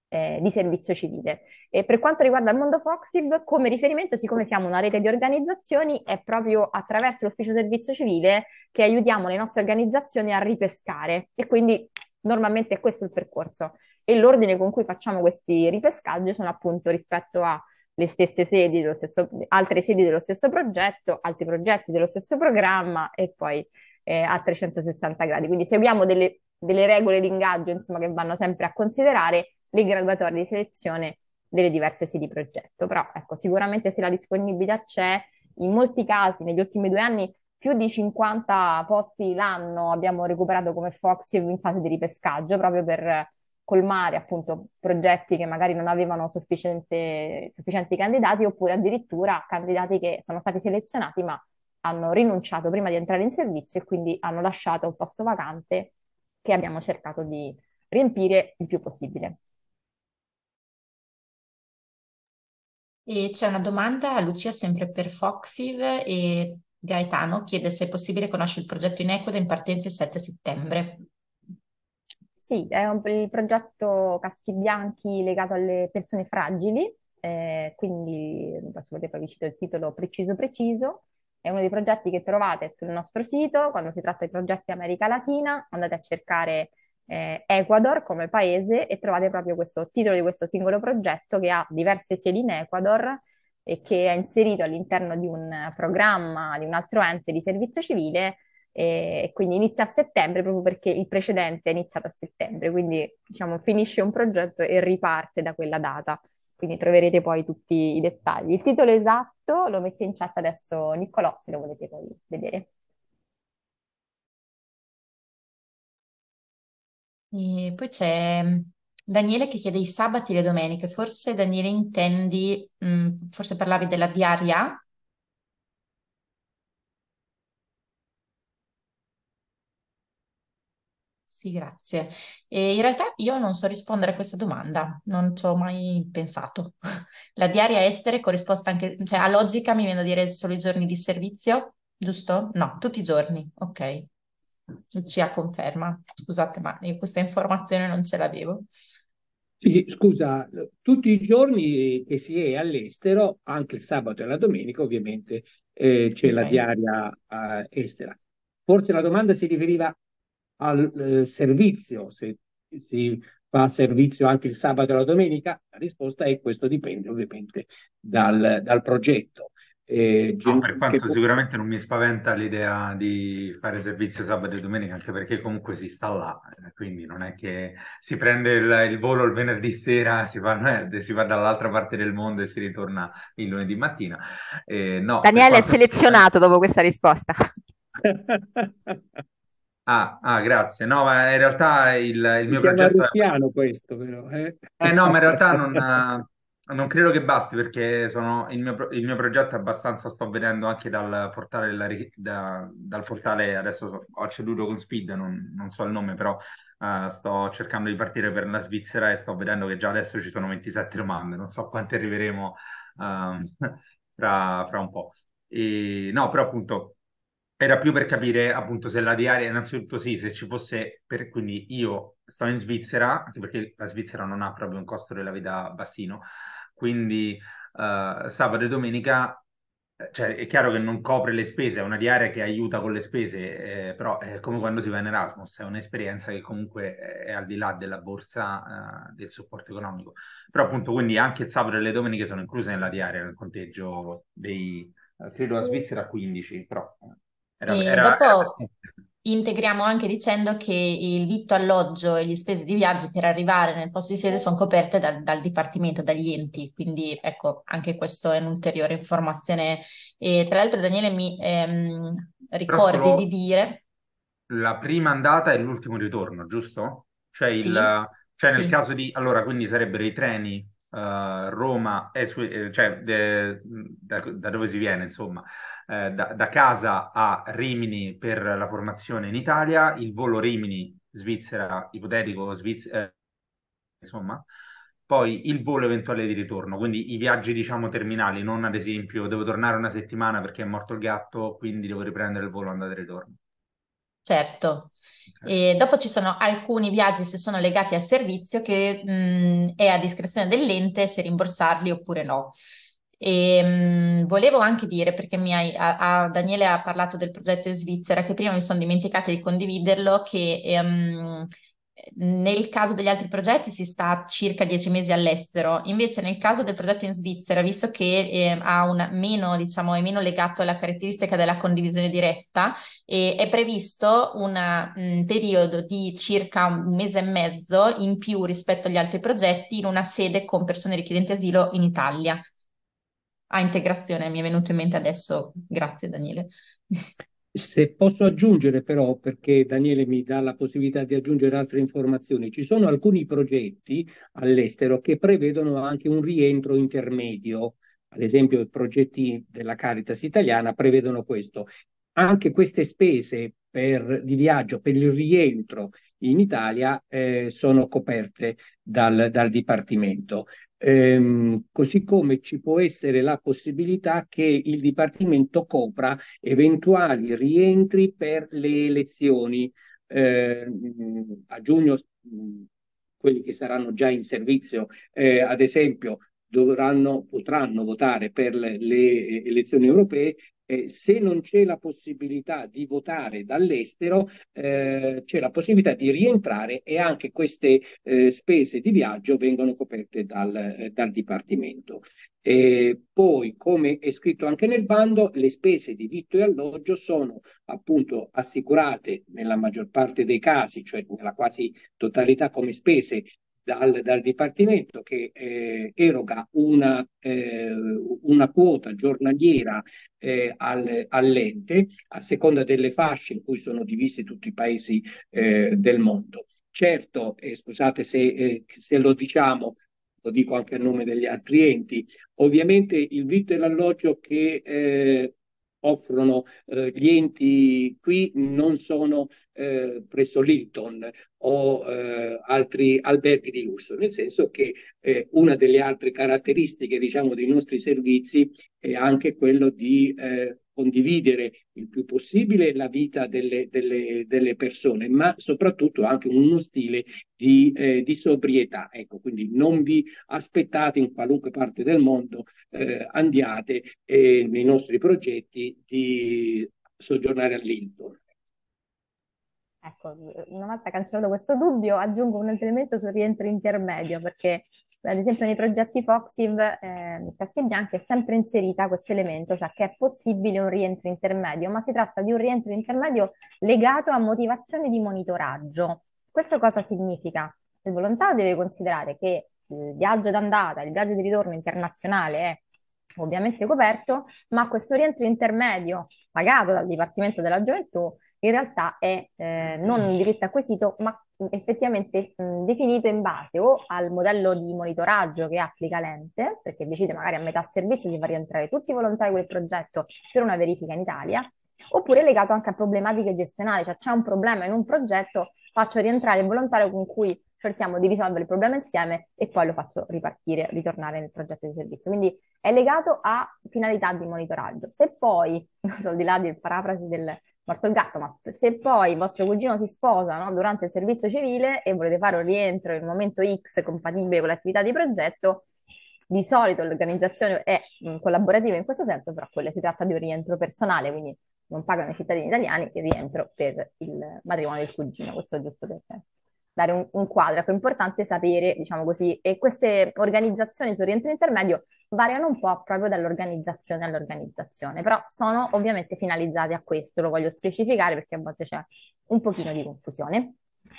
di servizio civile. E per quanto riguarda il mondo Foxiv, come riferimento, siccome siamo una rete di organizzazioni, è proprio attraverso l'ufficio servizio civile che aiutiamo le nostre organizzazioni a ripescare e quindi normalmente è questo il percorso. E l'ordine con cui facciamo questi ripescaggi sono appunto rispetto a le stesse sedi dello stesso, altre sedi dello stesso progetto, altri progetti dello stesso programma e poi a 360 gradi. Quindi seguiamo delle regole di ingaggio, insomma, che vanno sempre a considerare le graduatorie di selezione delle diverse sedi progetto. Però ecco, sicuramente se la disponibilità c'è, in molti casi negli ultimi 2 anni più di 50 posti l'anno abbiamo recuperato come Foxy in fase di ripescaggio, proprio per colmare appunto progetti che magari non avevano sufficienti candidati, oppure addirittura candidati che sono stati selezionati ma hanno rinunciato prima di entrare in servizio e quindi hanno lasciato un posto vacante che abbiamo cercato di riempire il più possibile. E c'è una domanda a Lucia sempre per Foxiv e Gaetano chiede se è possibile conoscere il progetto in Ecuador in partenza il 7 settembre. Sì, è il progetto Caschi Bianchi legato alle persone fragili, quindi adesso vedete poi vi cito il titolo preciso preciso. È uno dei progetti che trovate sul nostro sito. Quando si tratta di progetti America Latina, andate a cercare Ecuador come paese e trovate proprio questo titolo di questo singolo progetto che ha diverse sedi in Ecuador e che è inserito all'interno di un programma di un altro ente di servizio civile e quindi inizia a settembre proprio perché il precedente è iniziato a settembre, quindi diciamo finisce un progetto e riparte da quella data. Quindi troverete poi tutti i dettagli. Il titolo esatto lo mette in chat adesso Niccolò, se lo volete poi vedere. E poi c'è Daniele che chiede i sabati e le domeniche. Forse Daniele intendi, forse parlavi della diaria? Sì, grazie. E in realtà io non so rispondere a questa domanda, non ci ho mai pensato. La diaria estere corrisponde anche, cioè a logica mi viene a dire solo i giorni di servizio, giusto? No, tutti i giorni, ok. Lucia conferma. Scusate, ma io questa informazione non ce l'avevo. Sì, sì, scusa, tutti i giorni che si è all'estero, anche il sabato e la domenica, ovviamente c'è la Ok. diaria estera. Forse la domanda si riferiva al servizio, se si fa servizio anche il sabato e la domenica. La risposta è questo dipende ovviamente dal progetto. No, per Che quanto sicuramente non mi spaventa l'idea di fare servizio sabato e domenica, anche perché comunque si sta là, quindi non è che si prende il volo il venerdì sera, si va dall'altra parte del mondo e si ritorna il lunedì mattina. No, per Daniele è quanto... selezionato dopo questa risposta. Grazie. No, ma in realtà il si mio chiama progetto è... ruffiano questo, però. No, ma in realtà non credo che basti perché il mio progetto è abbastanza, sto vedendo anche dal portale, dal portale, adesso ho ceduto con Speed, non so il nome, però sto cercando di partire per la Svizzera e sto vedendo che già adesso ci sono 27 domande, non so quante arriveremo ehm, fra un po'. No, però appunto era più per capire appunto se la diaria, innanzitutto sì, se ci fosse, quindi io sto in Svizzera, anche perché la Svizzera non ha proprio un costo della vita bassino, quindi sabato e domenica, cioè è chiaro che non copre le spese, è una diaria che aiuta con le spese, però è come quando si va in Erasmus, è un'esperienza che comunque è al di là della borsa, del supporto economico. Però appunto quindi anche il sabato e le domeniche sono incluse nella diaria, nel conteggio dei, credo la Svizzera 15, però... E dopo integriamo anche dicendo che il vitto alloggio e gli spese di viaggio per arrivare nel posto di sede sono coperte dal Dipartimento, dagli enti, quindi ecco, anche questo è un'ulteriore informazione. E tra l'altro Daniele mi Però ricordi di solo dire, la prima andata e l'ultimo ritorno, giusto? Cioè, sì, cioè nel sì, caso di... Allora, quindi sarebbero i treni Roma, cioè da dove si viene, insomma, da casa a Rimini per la formazione in Italia, il volo Rimini, Svizzera, ipotetico, insomma, poi il volo eventuale di ritorno, quindi i viaggi, diciamo, terminali, non ad esempio devo tornare una settimana perché è morto il gatto, quindi devo riprendere il volo andata e ritorno. certo. Ok. E dopo ci sono alcuni viaggi, se sono legati al servizio, che è a discrezione dell'ente se rimborsarli oppure no. E, volevo anche dire, perché Daniele ha parlato del progetto in Svizzera, che prima mi sono dimenticata di condividerlo, che nel caso degli altri progetti si sta circa 10 mesi all'estero, invece nel caso del progetto in Svizzera, visto che ha una meno, diciamo, è meno legato alla caratteristica della condivisione diretta, e è previsto un periodo di circa 1 mese e mezzo in più rispetto agli altri progetti in una sede con persone richiedenti asilo in Italia. A integrazione, mi è venuto in mente adesso. Grazie, Daniele. Se posso aggiungere però, perché Daniele mi dà la possibilità di aggiungere altre informazioni, ci sono alcuni progetti all'estero che prevedono anche un rientro intermedio. Ad esempio, i progetti della Caritas italiana prevedono questo. Anche queste spese di viaggio per il rientro in Italia sono coperte dal Dipartimento. Così come ci può essere la possibilità che il Dipartimento copra eventuali rientri per le elezioni a giugno, quelli che saranno già in servizio, ad esempio, potranno votare per le elezioni europee. Se non c'è la possibilità di votare dall'estero, c'è la possibilità di rientrare e anche queste spese di viaggio vengono coperte dal Dipartimento. E poi, come è scritto anche nel bando, le spese di vitto e alloggio sono appunto assicurate nella maggior parte dei casi, cioè nella quasi totalità come spese dal Dipartimento, che eroga una quota giornaliera all'ente a seconda delle fasce in cui sono divisi tutti i paesi del mondo. Certo, scusate se lo diciamo, lo dico anche a nome degli altri enti, ovviamente il vitto e l'alloggio che offrono gli enti qui non sono presso l'Hilton o altri alberghi di lusso, nel senso che una delle altre caratteristiche, diciamo, dei nostri servizi è anche quello di condividere il più possibile la vita delle persone, ma soprattutto anche uno stile di sobrietà. Ecco, quindi non vi aspettate in qualunque parte del mondo andiate nei nostri progetti di soggiornare all'Hilton. Ecco, una volta cancellato questo dubbio, aggiungo un altro elemento sul rientro intermedio, perché ad esempio nei progetti Foxiv, Caschi Bianchi è sempre inserita questo elemento, cioè che è possibile un rientro intermedio, ma si tratta di un rientro intermedio legato a motivazioni di monitoraggio. Questo cosa significa? Il volontario deve considerare che il viaggio d'andata, il viaggio di ritorno internazionale è ovviamente coperto, ma questo rientro intermedio pagato dal Dipartimento della Gioventù in realtà è non un diritto acquisito, ma effettivamente definito in base o al modello di monitoraggio che applica l'ente, perché decide magari a metà servizio di far rientrare tutti i volontari del progetto per una verifica in Italia, oppure legato anche a problematiche gestionali, cioè c'è un problema in un progetto, faccio rientrare il volontario con cui cerchiamo di risolvere il problema insieme e poi lo faccio ripartire, ritornare nel progetto di servizio. Quindi è legato a finalità di monitoraggio. Se poi, al di là di parafrasi del morto il gatto, ma se poi vostro cugino si sposa, no, durante il servizio civile e volete fare un rientro in momento X compatibile con l'attività di progetto, di solito l'organizzazione è collaborativa in questo senso, però quello si tratta di un rientro personale, quindi non pagano i cittadini italiani il rientro per il matrimonio del cugino, questo è giusto per dare un quadro. Ecco, è importante sapere, diciamo così, e queste organizzazioni sul rientro intermedio variano un po' proprio dall'organizzazione all'organizzazione, però sono ovviamente finalizzate a questo, lo voglio specificare perché a volte c'è un pochino di confusione.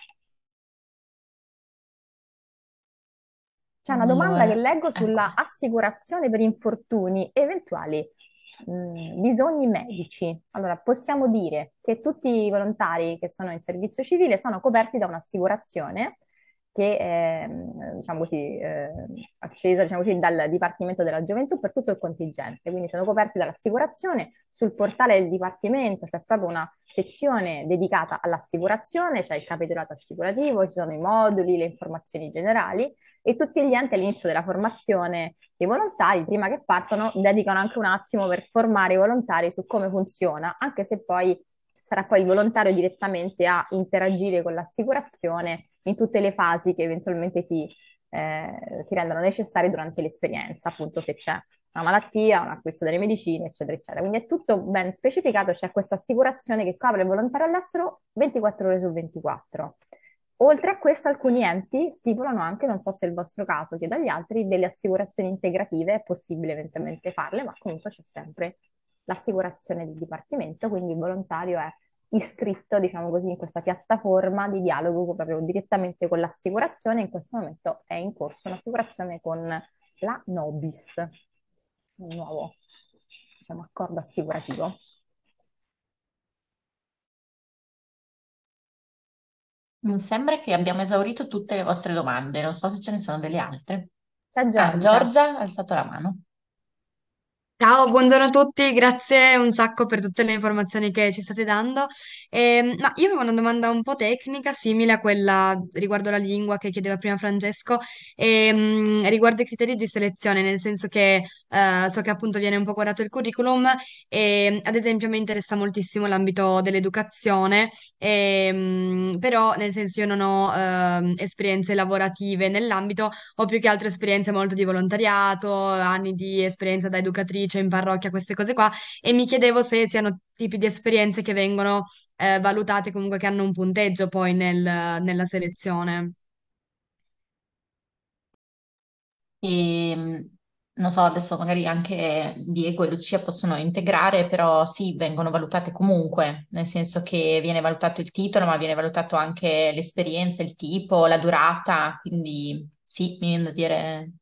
C'è una domanda che Allora, leggo ecco. sulla assicurazione per infortuni eventuali bisogni medici. Allora, possiamo dire che tutti i volontari che sono in servizio civile sono coperti da un'assicurazione che è, diciamo così, accesa, diciamo così, dal Dipartimento della Gioventù per tutto il contingente. Quindi sono coperti dall'assicurazione. Sul portale del Dipartimento c'è proprio una sezione dedicata all'assicurazione, c'è il capitolato assicurativo, ci sono i moduli, le informazioni generali e tutti gli enti all'inizio della formazione dei volontari, prima che partono, dedicano anche un attimo per formare i volontari su come funziona, anche se poi sarà poi il volontario direttamente a interagire con l'assicurazione in tutte le fasi che eventualmente si rendono necessarie durante l'esperienza, appunto se c'è una malattia, un acquisto delle medicine, eccetera, eccetera. Quindi è tutto ben specificato, c'è questa assicurazione che copre il volontario all'estero 24 ore su 24. Oltre a questo, alcuni enti stipulano anche, non so se è il vostro caso, chiedo agli altri, delle assicurazioni integrative, è possibile eventualmente farle, ma comunque c'è sempre l'assicurazione del dipartimento, quindi il volontario è iscritto, diciamo così, in questa piattaforma di dialogo proprio direttamente con l'assicurazione. In questo momento è in corso un'assicurazione con la Nobis, un nuovo, diciamo, accordo assicurativo. Mi sembra che abbiamo esaurito tutte le vostre domande, non so se ce ne sono delle altre. C'è Ah, Giorgia. Giorgia ha alzato la mano. Ciao, buongiorno a tutti, grazie un sacco per tutte le informazioni che ci state dando. Ma io avevo una domanda un po' tecnica, simile a quella riguardo la lingua che chiedeva prima Francesco, riguardo i criteri di selezione, nel senso che so che appunto viene un po' guardato il curriculum e ad esempio mi interessa moltissimo l'ambito dell'educazione, però nel senso io non ho esperienze lavorative nell'ambito, ho più che altro esperienze molto di volontariato, anni di esperienza da educatrice in parrocchia, queste cose qua, e mi chiedevo se siano tipi di esperienze che vengono valutate comunque che hanno un punteggio poi nella selezione. E non so, adesso magari anche Diego e Lucia possono integrare, però sì, vengono valutate comunque, nel senso che viene valutato il titolo, ma viene valutato anche l'esperienza, il tipo, la durata, quindi sì, mi viene da dire.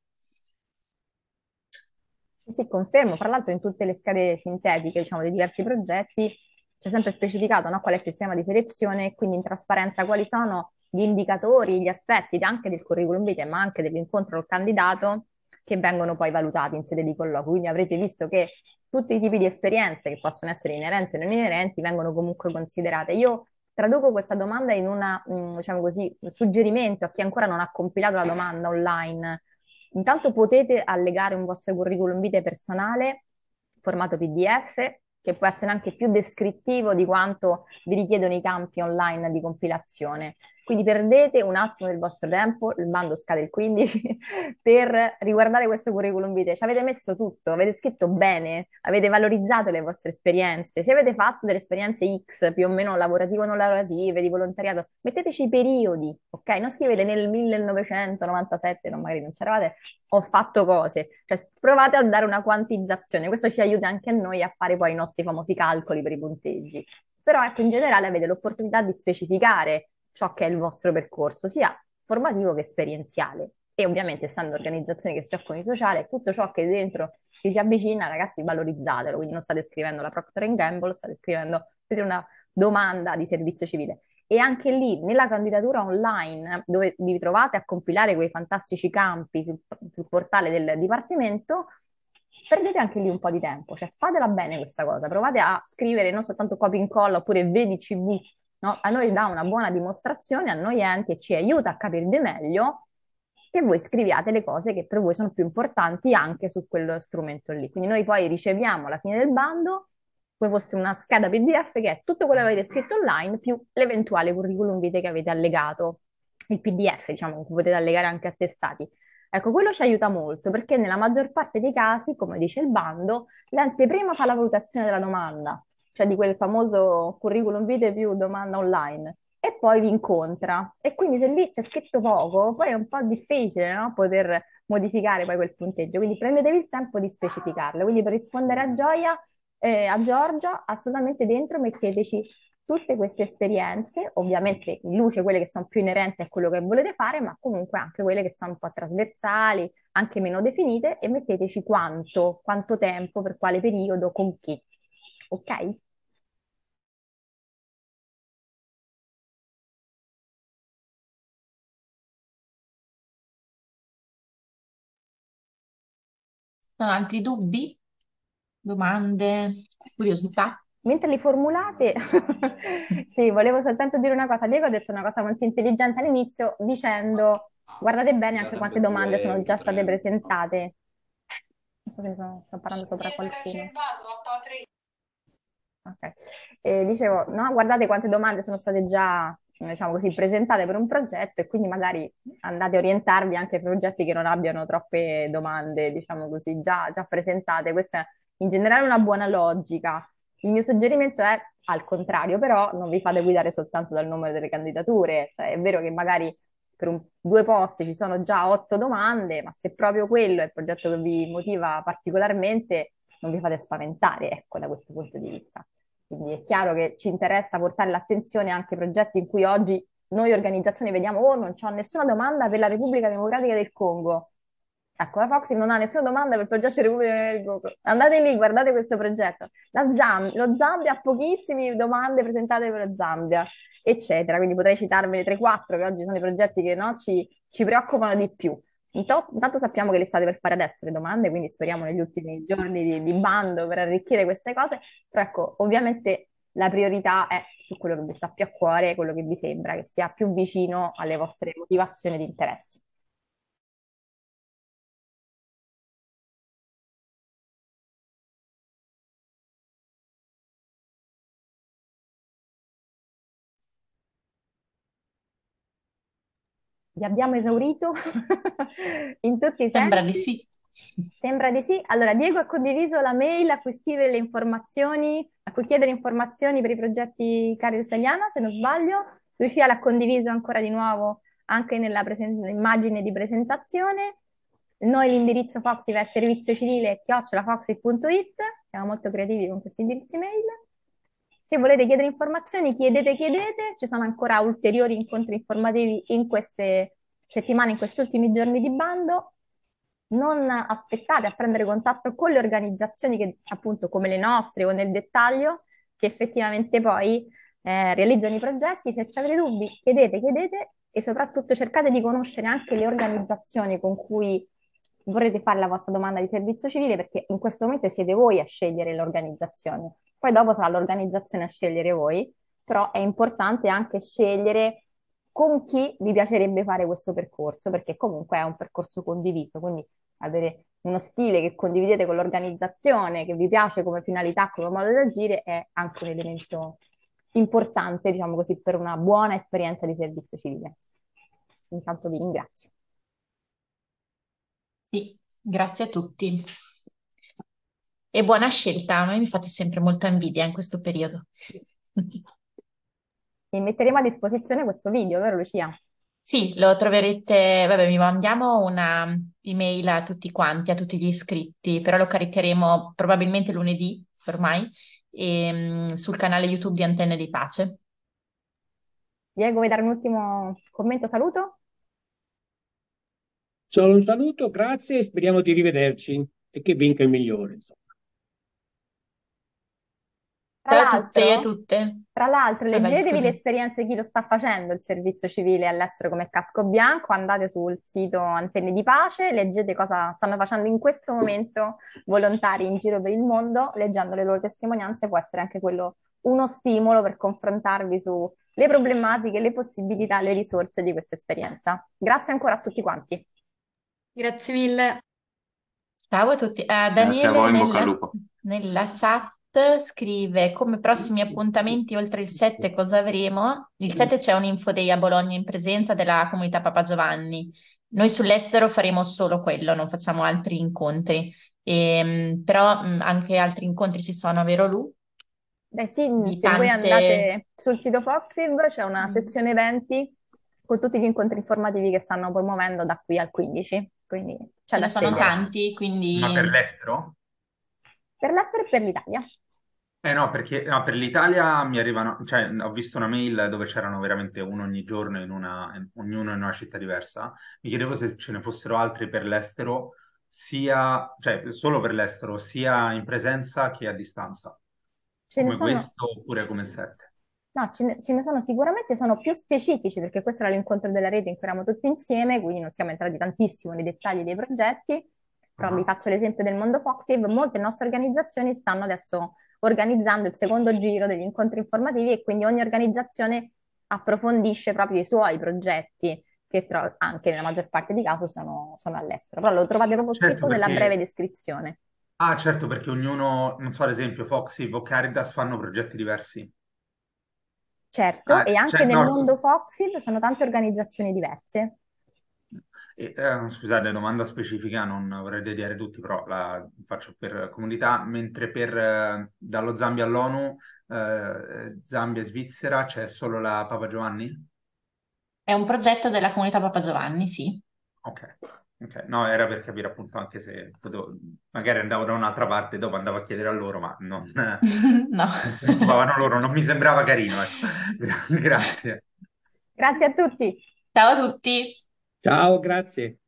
Sì, sì, confermo. Fra l'altro in tutte le schede sintetiche, diciamo, dei diversi progetti c'è sempre specificato, no, qual è il sistema di selezione e quindi in trasparenza quali sono gli indicatori, gli aspetti anche del curriculum vitae, ma anche dell'incontro col candidato che vengono poi valutati in sede di colloquio. Quindi avrete visto che tutti i tipi di esperienze che possono essere inerenti o non inerenti vengono comunque considerate. Io traduco questa domanda in diciamo così, un suggerimento a chi ancora non ha compilato la domanda online. Intanto potete allegare un vostro curriculum vitae personale, formato PDF, che può essere anche più descrittivo di quanto vi richiedono i campi online di compilazione. Quindi perdete un attimo del vostro tempo, il bando scade il 15, per riguardare questo curriculum vitae. Ci avete messo tutto, avete scritto bene, avete valorizzato le vostre esperienze. Se avete fatto delle esperienze X, più o meno lavorative o non lavorative, di volontariato, metteteci i periodi, ok? Non scrivete nel 1997, non, magari non c'eravate, ho fatto cose. Cioè, provate a dare una quantizzazione. Questo ci aiuta anche a noi a fare poi i nostri famosi calcoli per i punteggi. Però ecco, in generale avete l'opportunità di specificare ciò che è il vostro percorso, sia formativo che esperienziale. E ovviamente, essendo organizzazioni che si occupano di sociale, tutto ciò che dentro ci si avvicina, ragazzi, valorizzatelo. Quindi non state scrivendo la Procter Gamble, state scrivendo per una domanda di servizio civile. E anche lì, nella candidatura online, dove vi trovate a compilare quei fantastici campi sul portale del Dipartimento, perdete anche lì un po' di tempo, cioè fatela bene questa cosa, provate a scrivere non soltanto copia e incolla oppure VDCV, no? A noi dà una buona dimostrazione, a noi enti, e ci aiuta a capirvi meglio, che voi scriviate le cose che per voi sono più importanti anche su quello strumento lì. Quindi noi poi riceviamo alla fine del bando come fosse una scheda PDF che è tutto quello che avete scritto online più l'eventuale curriculum vitae che avete allegato, il PDF, diciamo, che potete allegare anche attestati. Ecco, quello ci aiuta molto perché nella maggior parte dei casi, come dice il bando, l'ente prima fa la valutazione della domanda, cioè di quel famoso curriculum vitae più domanda online, e poi vi incontra. E quindi se lì c'è scritto poco, poi è un po' difficile, no? Poter modificare poi quel punteggio. Quindi prendetevi il tempo di specificarlo. Quindi per rispondere a a Giorgia, assolutamente dentro metteteci tutte queste esperienze, ovviamente in luce quelle che sono più inerenti a quello che volete fare, ma comunque anche quelle che sono un po' trasversali, anche meno definite, e metteteci quanto tempo, per quale periodo, con chi. Ok? Sono altri dubbi, domande, curiosità? Mentre li formulate, sì, volevo soltanto dire una cosa. Diego ha detto una cosa molto intelligente all'inizio dicendo guardate bene anche quante domande sono già state presentate. Non so se sto parlando sopra qualcuno. Ok. E dicevo, no, guardate quante domande sono state già, diciamo così, presentate per un progetto e quindi magari andate a orientarvi anche a progetti che non abbiano troppe domande, diciamo così, già presentate. Questa è in generale una buona logica. Il mio suggerimento è al contrario, però non vi fate guidare soltanto dal numero delle candidature. Cioè, è vero che magari per due posti ci sono già 8 domande, ma se proprio quello è il progetto che vi motiva particolarmente, non vi fate spaventare, ecco, da questo punto di vista. Quindi è chiaro che ci interessa portare l'attenzione anche ai progetti in cui oggi noi organizzazioni vediamo, oh, non c'ho nessuna domanda per la Repubblica Democratica del Congo. Ecco, la Foxy non ha nessuna domanda per il progetto Repubblica Democratica del Congo. Andate lì, guardate questo progetto. Lo Zambia ha pochissime domande presentate per lo Zambia, eccetera. Quindi potrei citarvene 3-4 che oggi sono i progetti che no, ci preoccupano di più. Intanto sappiamo che le state per fare adesso le domande, quindi speriamo negli ultimi giorni di bando per arricchire queste cose. Però ecco, ovviamente la priorità è su quello che vi sta più a cuore, quello che vi sembra che sia più vicino alle vostre motivazioni di interessi. Vi abbiamo esaurito in tutti i Sembra di sensi? sì. Sembra di sì. Allora, Diego ha condiviso la mail a cui scrivere le informazioni, a cui chiedere informazioni per i progetti Caritas Italiana, se non sbaglio. Lucia l'ha condiviso ancora di nuovo anche nella immagine di presentazione. Noi l'indirizzo Foxy è serviziocivile@foxy.it, siamo molto creativi con questi indirizzi mail. Se volete chiedere informazioni, chiedete, ci sono ancora ulteriori incontri informativi in queste settimane, in questi ultimi giorni di bando. Non aspettate a prendere contatto con le organizzazioni che, appunto, come le nostre o nel dettaglio, che effettivamente poi realizzano i progetti. Se avete dubbi, chiedete e soprattutto cercate di conoscere anche le organizzazioni con cui vorrete fare la vostra domanda di servizio civile, perché in questo momento siete voi a scegliere l'organizzazione. Poi dopo sarà l'organizzazione a scegliere voi, però è importante anche scegliere con chi vi piacerebbe fare questo percorso, perché comunque è un percorso condiviso, quindi avere uno stile che condividete con l'organizzazione, che vi piace come finalità, come modo di agire, è anche un elemento importante, diciamo così, per una buona esperienza di servizio civile. Intanto vi ringrazio. Sì, grazie a tutti. E buona scelta, a me mi fate sempre molta invidia in questo periodo. E metteremo a disposizione questo video, vero Lucia? Sì, lo troverete, vabbè, vi mandiamo una email a tutti quanti, a tutti gli iscritti, però lo caricheremo probabilmente lunedì, ormai, sul canale YouTube di Antenne di Pace. Diego, vuoi dare un ultimo commento, saluto? Solo un saluto, grazie e speriamo di rivederci e che vinca il migliore, insomma. Tra Ciao a tutti e a l'altro, tutte. tra l'altro, Vabbè, leggetevi le scusa. esperienze di chi lo sta facendo il servizio civile all'estero come casco bianco, andate sul sito Antenne di Pace, leggete cosa stanno facendo in questo momento volontari in giro per il mondo, leggendo le loro testimonianze può essere anche quello uno stimolo per confrontarvi sulle problematiche, le possibilità, le risorse di questa esperienza. Grazie ancora a tutti quanti. Grazie mille. Ciao a tutti. Grazie a Daniele voi, in bocca al lupo. nella chat scrive come prossimi appuntamenti oltre il 7 cosa avremo? Il 7 c'è un Info Day a Bologna in presenza della comunità Papa Giovanni. Noi sull'estero faremo solo quello, non facciamo altri incontri. Però anche altri incontri ci sono, vero Lu? Beh sì, Di se voi tante... andate sul sito Foxiv c'è una sezione eventi con tutti gli incontri informativi che stanno promuovendo da qui al 15, quindi c'è Ce da ne sono scegliere. tanti, Ma per quindi l'estero? Per l'estero e per l'Italia. Eh no, perché no, per l'Italia mi arrivano, cioè ho visto una mail dove c'erano veramente uno ogni giorno ognuno in una città diversa. Mi chiedevo se ce ne fossero altri per l'estero, sia, cioè solo per l'estero, sia in presenza che a distanza, Ce ne come sono, questo oppure come il 7. no, ce ne sono sicuramente, sono più specifici perché questo era l'incontro della rete in cui eravamo tutti insieme, quindi non siamo entrati tantissimo nei dettagli dei progetti, però vi Ah. faccio l'esempio del mondo Foxiv. Molte nostre organizzazioni stanno adesso organizzando il secondo giro degli incontri informativi e quindi ogni organizzazione approfondisce proprio i suoi progetti, che anche nella maggior parte dei casi sono all'estero. Però lo trovate proprio scritto Certo, nella breve perché descrizione. Ah, certo, perché ognuno, non so, ad esempio, Foxy o Caritas fanno progetti diversi. Certo, e Ah, anche cioè, nel no, mondo Foxy ci sono tante organizzazioni diverse. scusate, domanda specifica, non vorrei dediare tutti, però la faccio per comunità, mentre dallo Zambia all'ONU, Zambia e Svizzera c'è solo la Papa Giovanni? È un progetto della comunità Papa Giovanni, sì. Ok, ok. No, era per capire appunto anche se magari andavo da un'altra parte, dopo andavo a chiedere a loro, ma No. non se ne occupavano loro, non mi sembrava carino, ecco. Grazie. Grazie a tutti. Ciao a tutti. Ciao, grazie.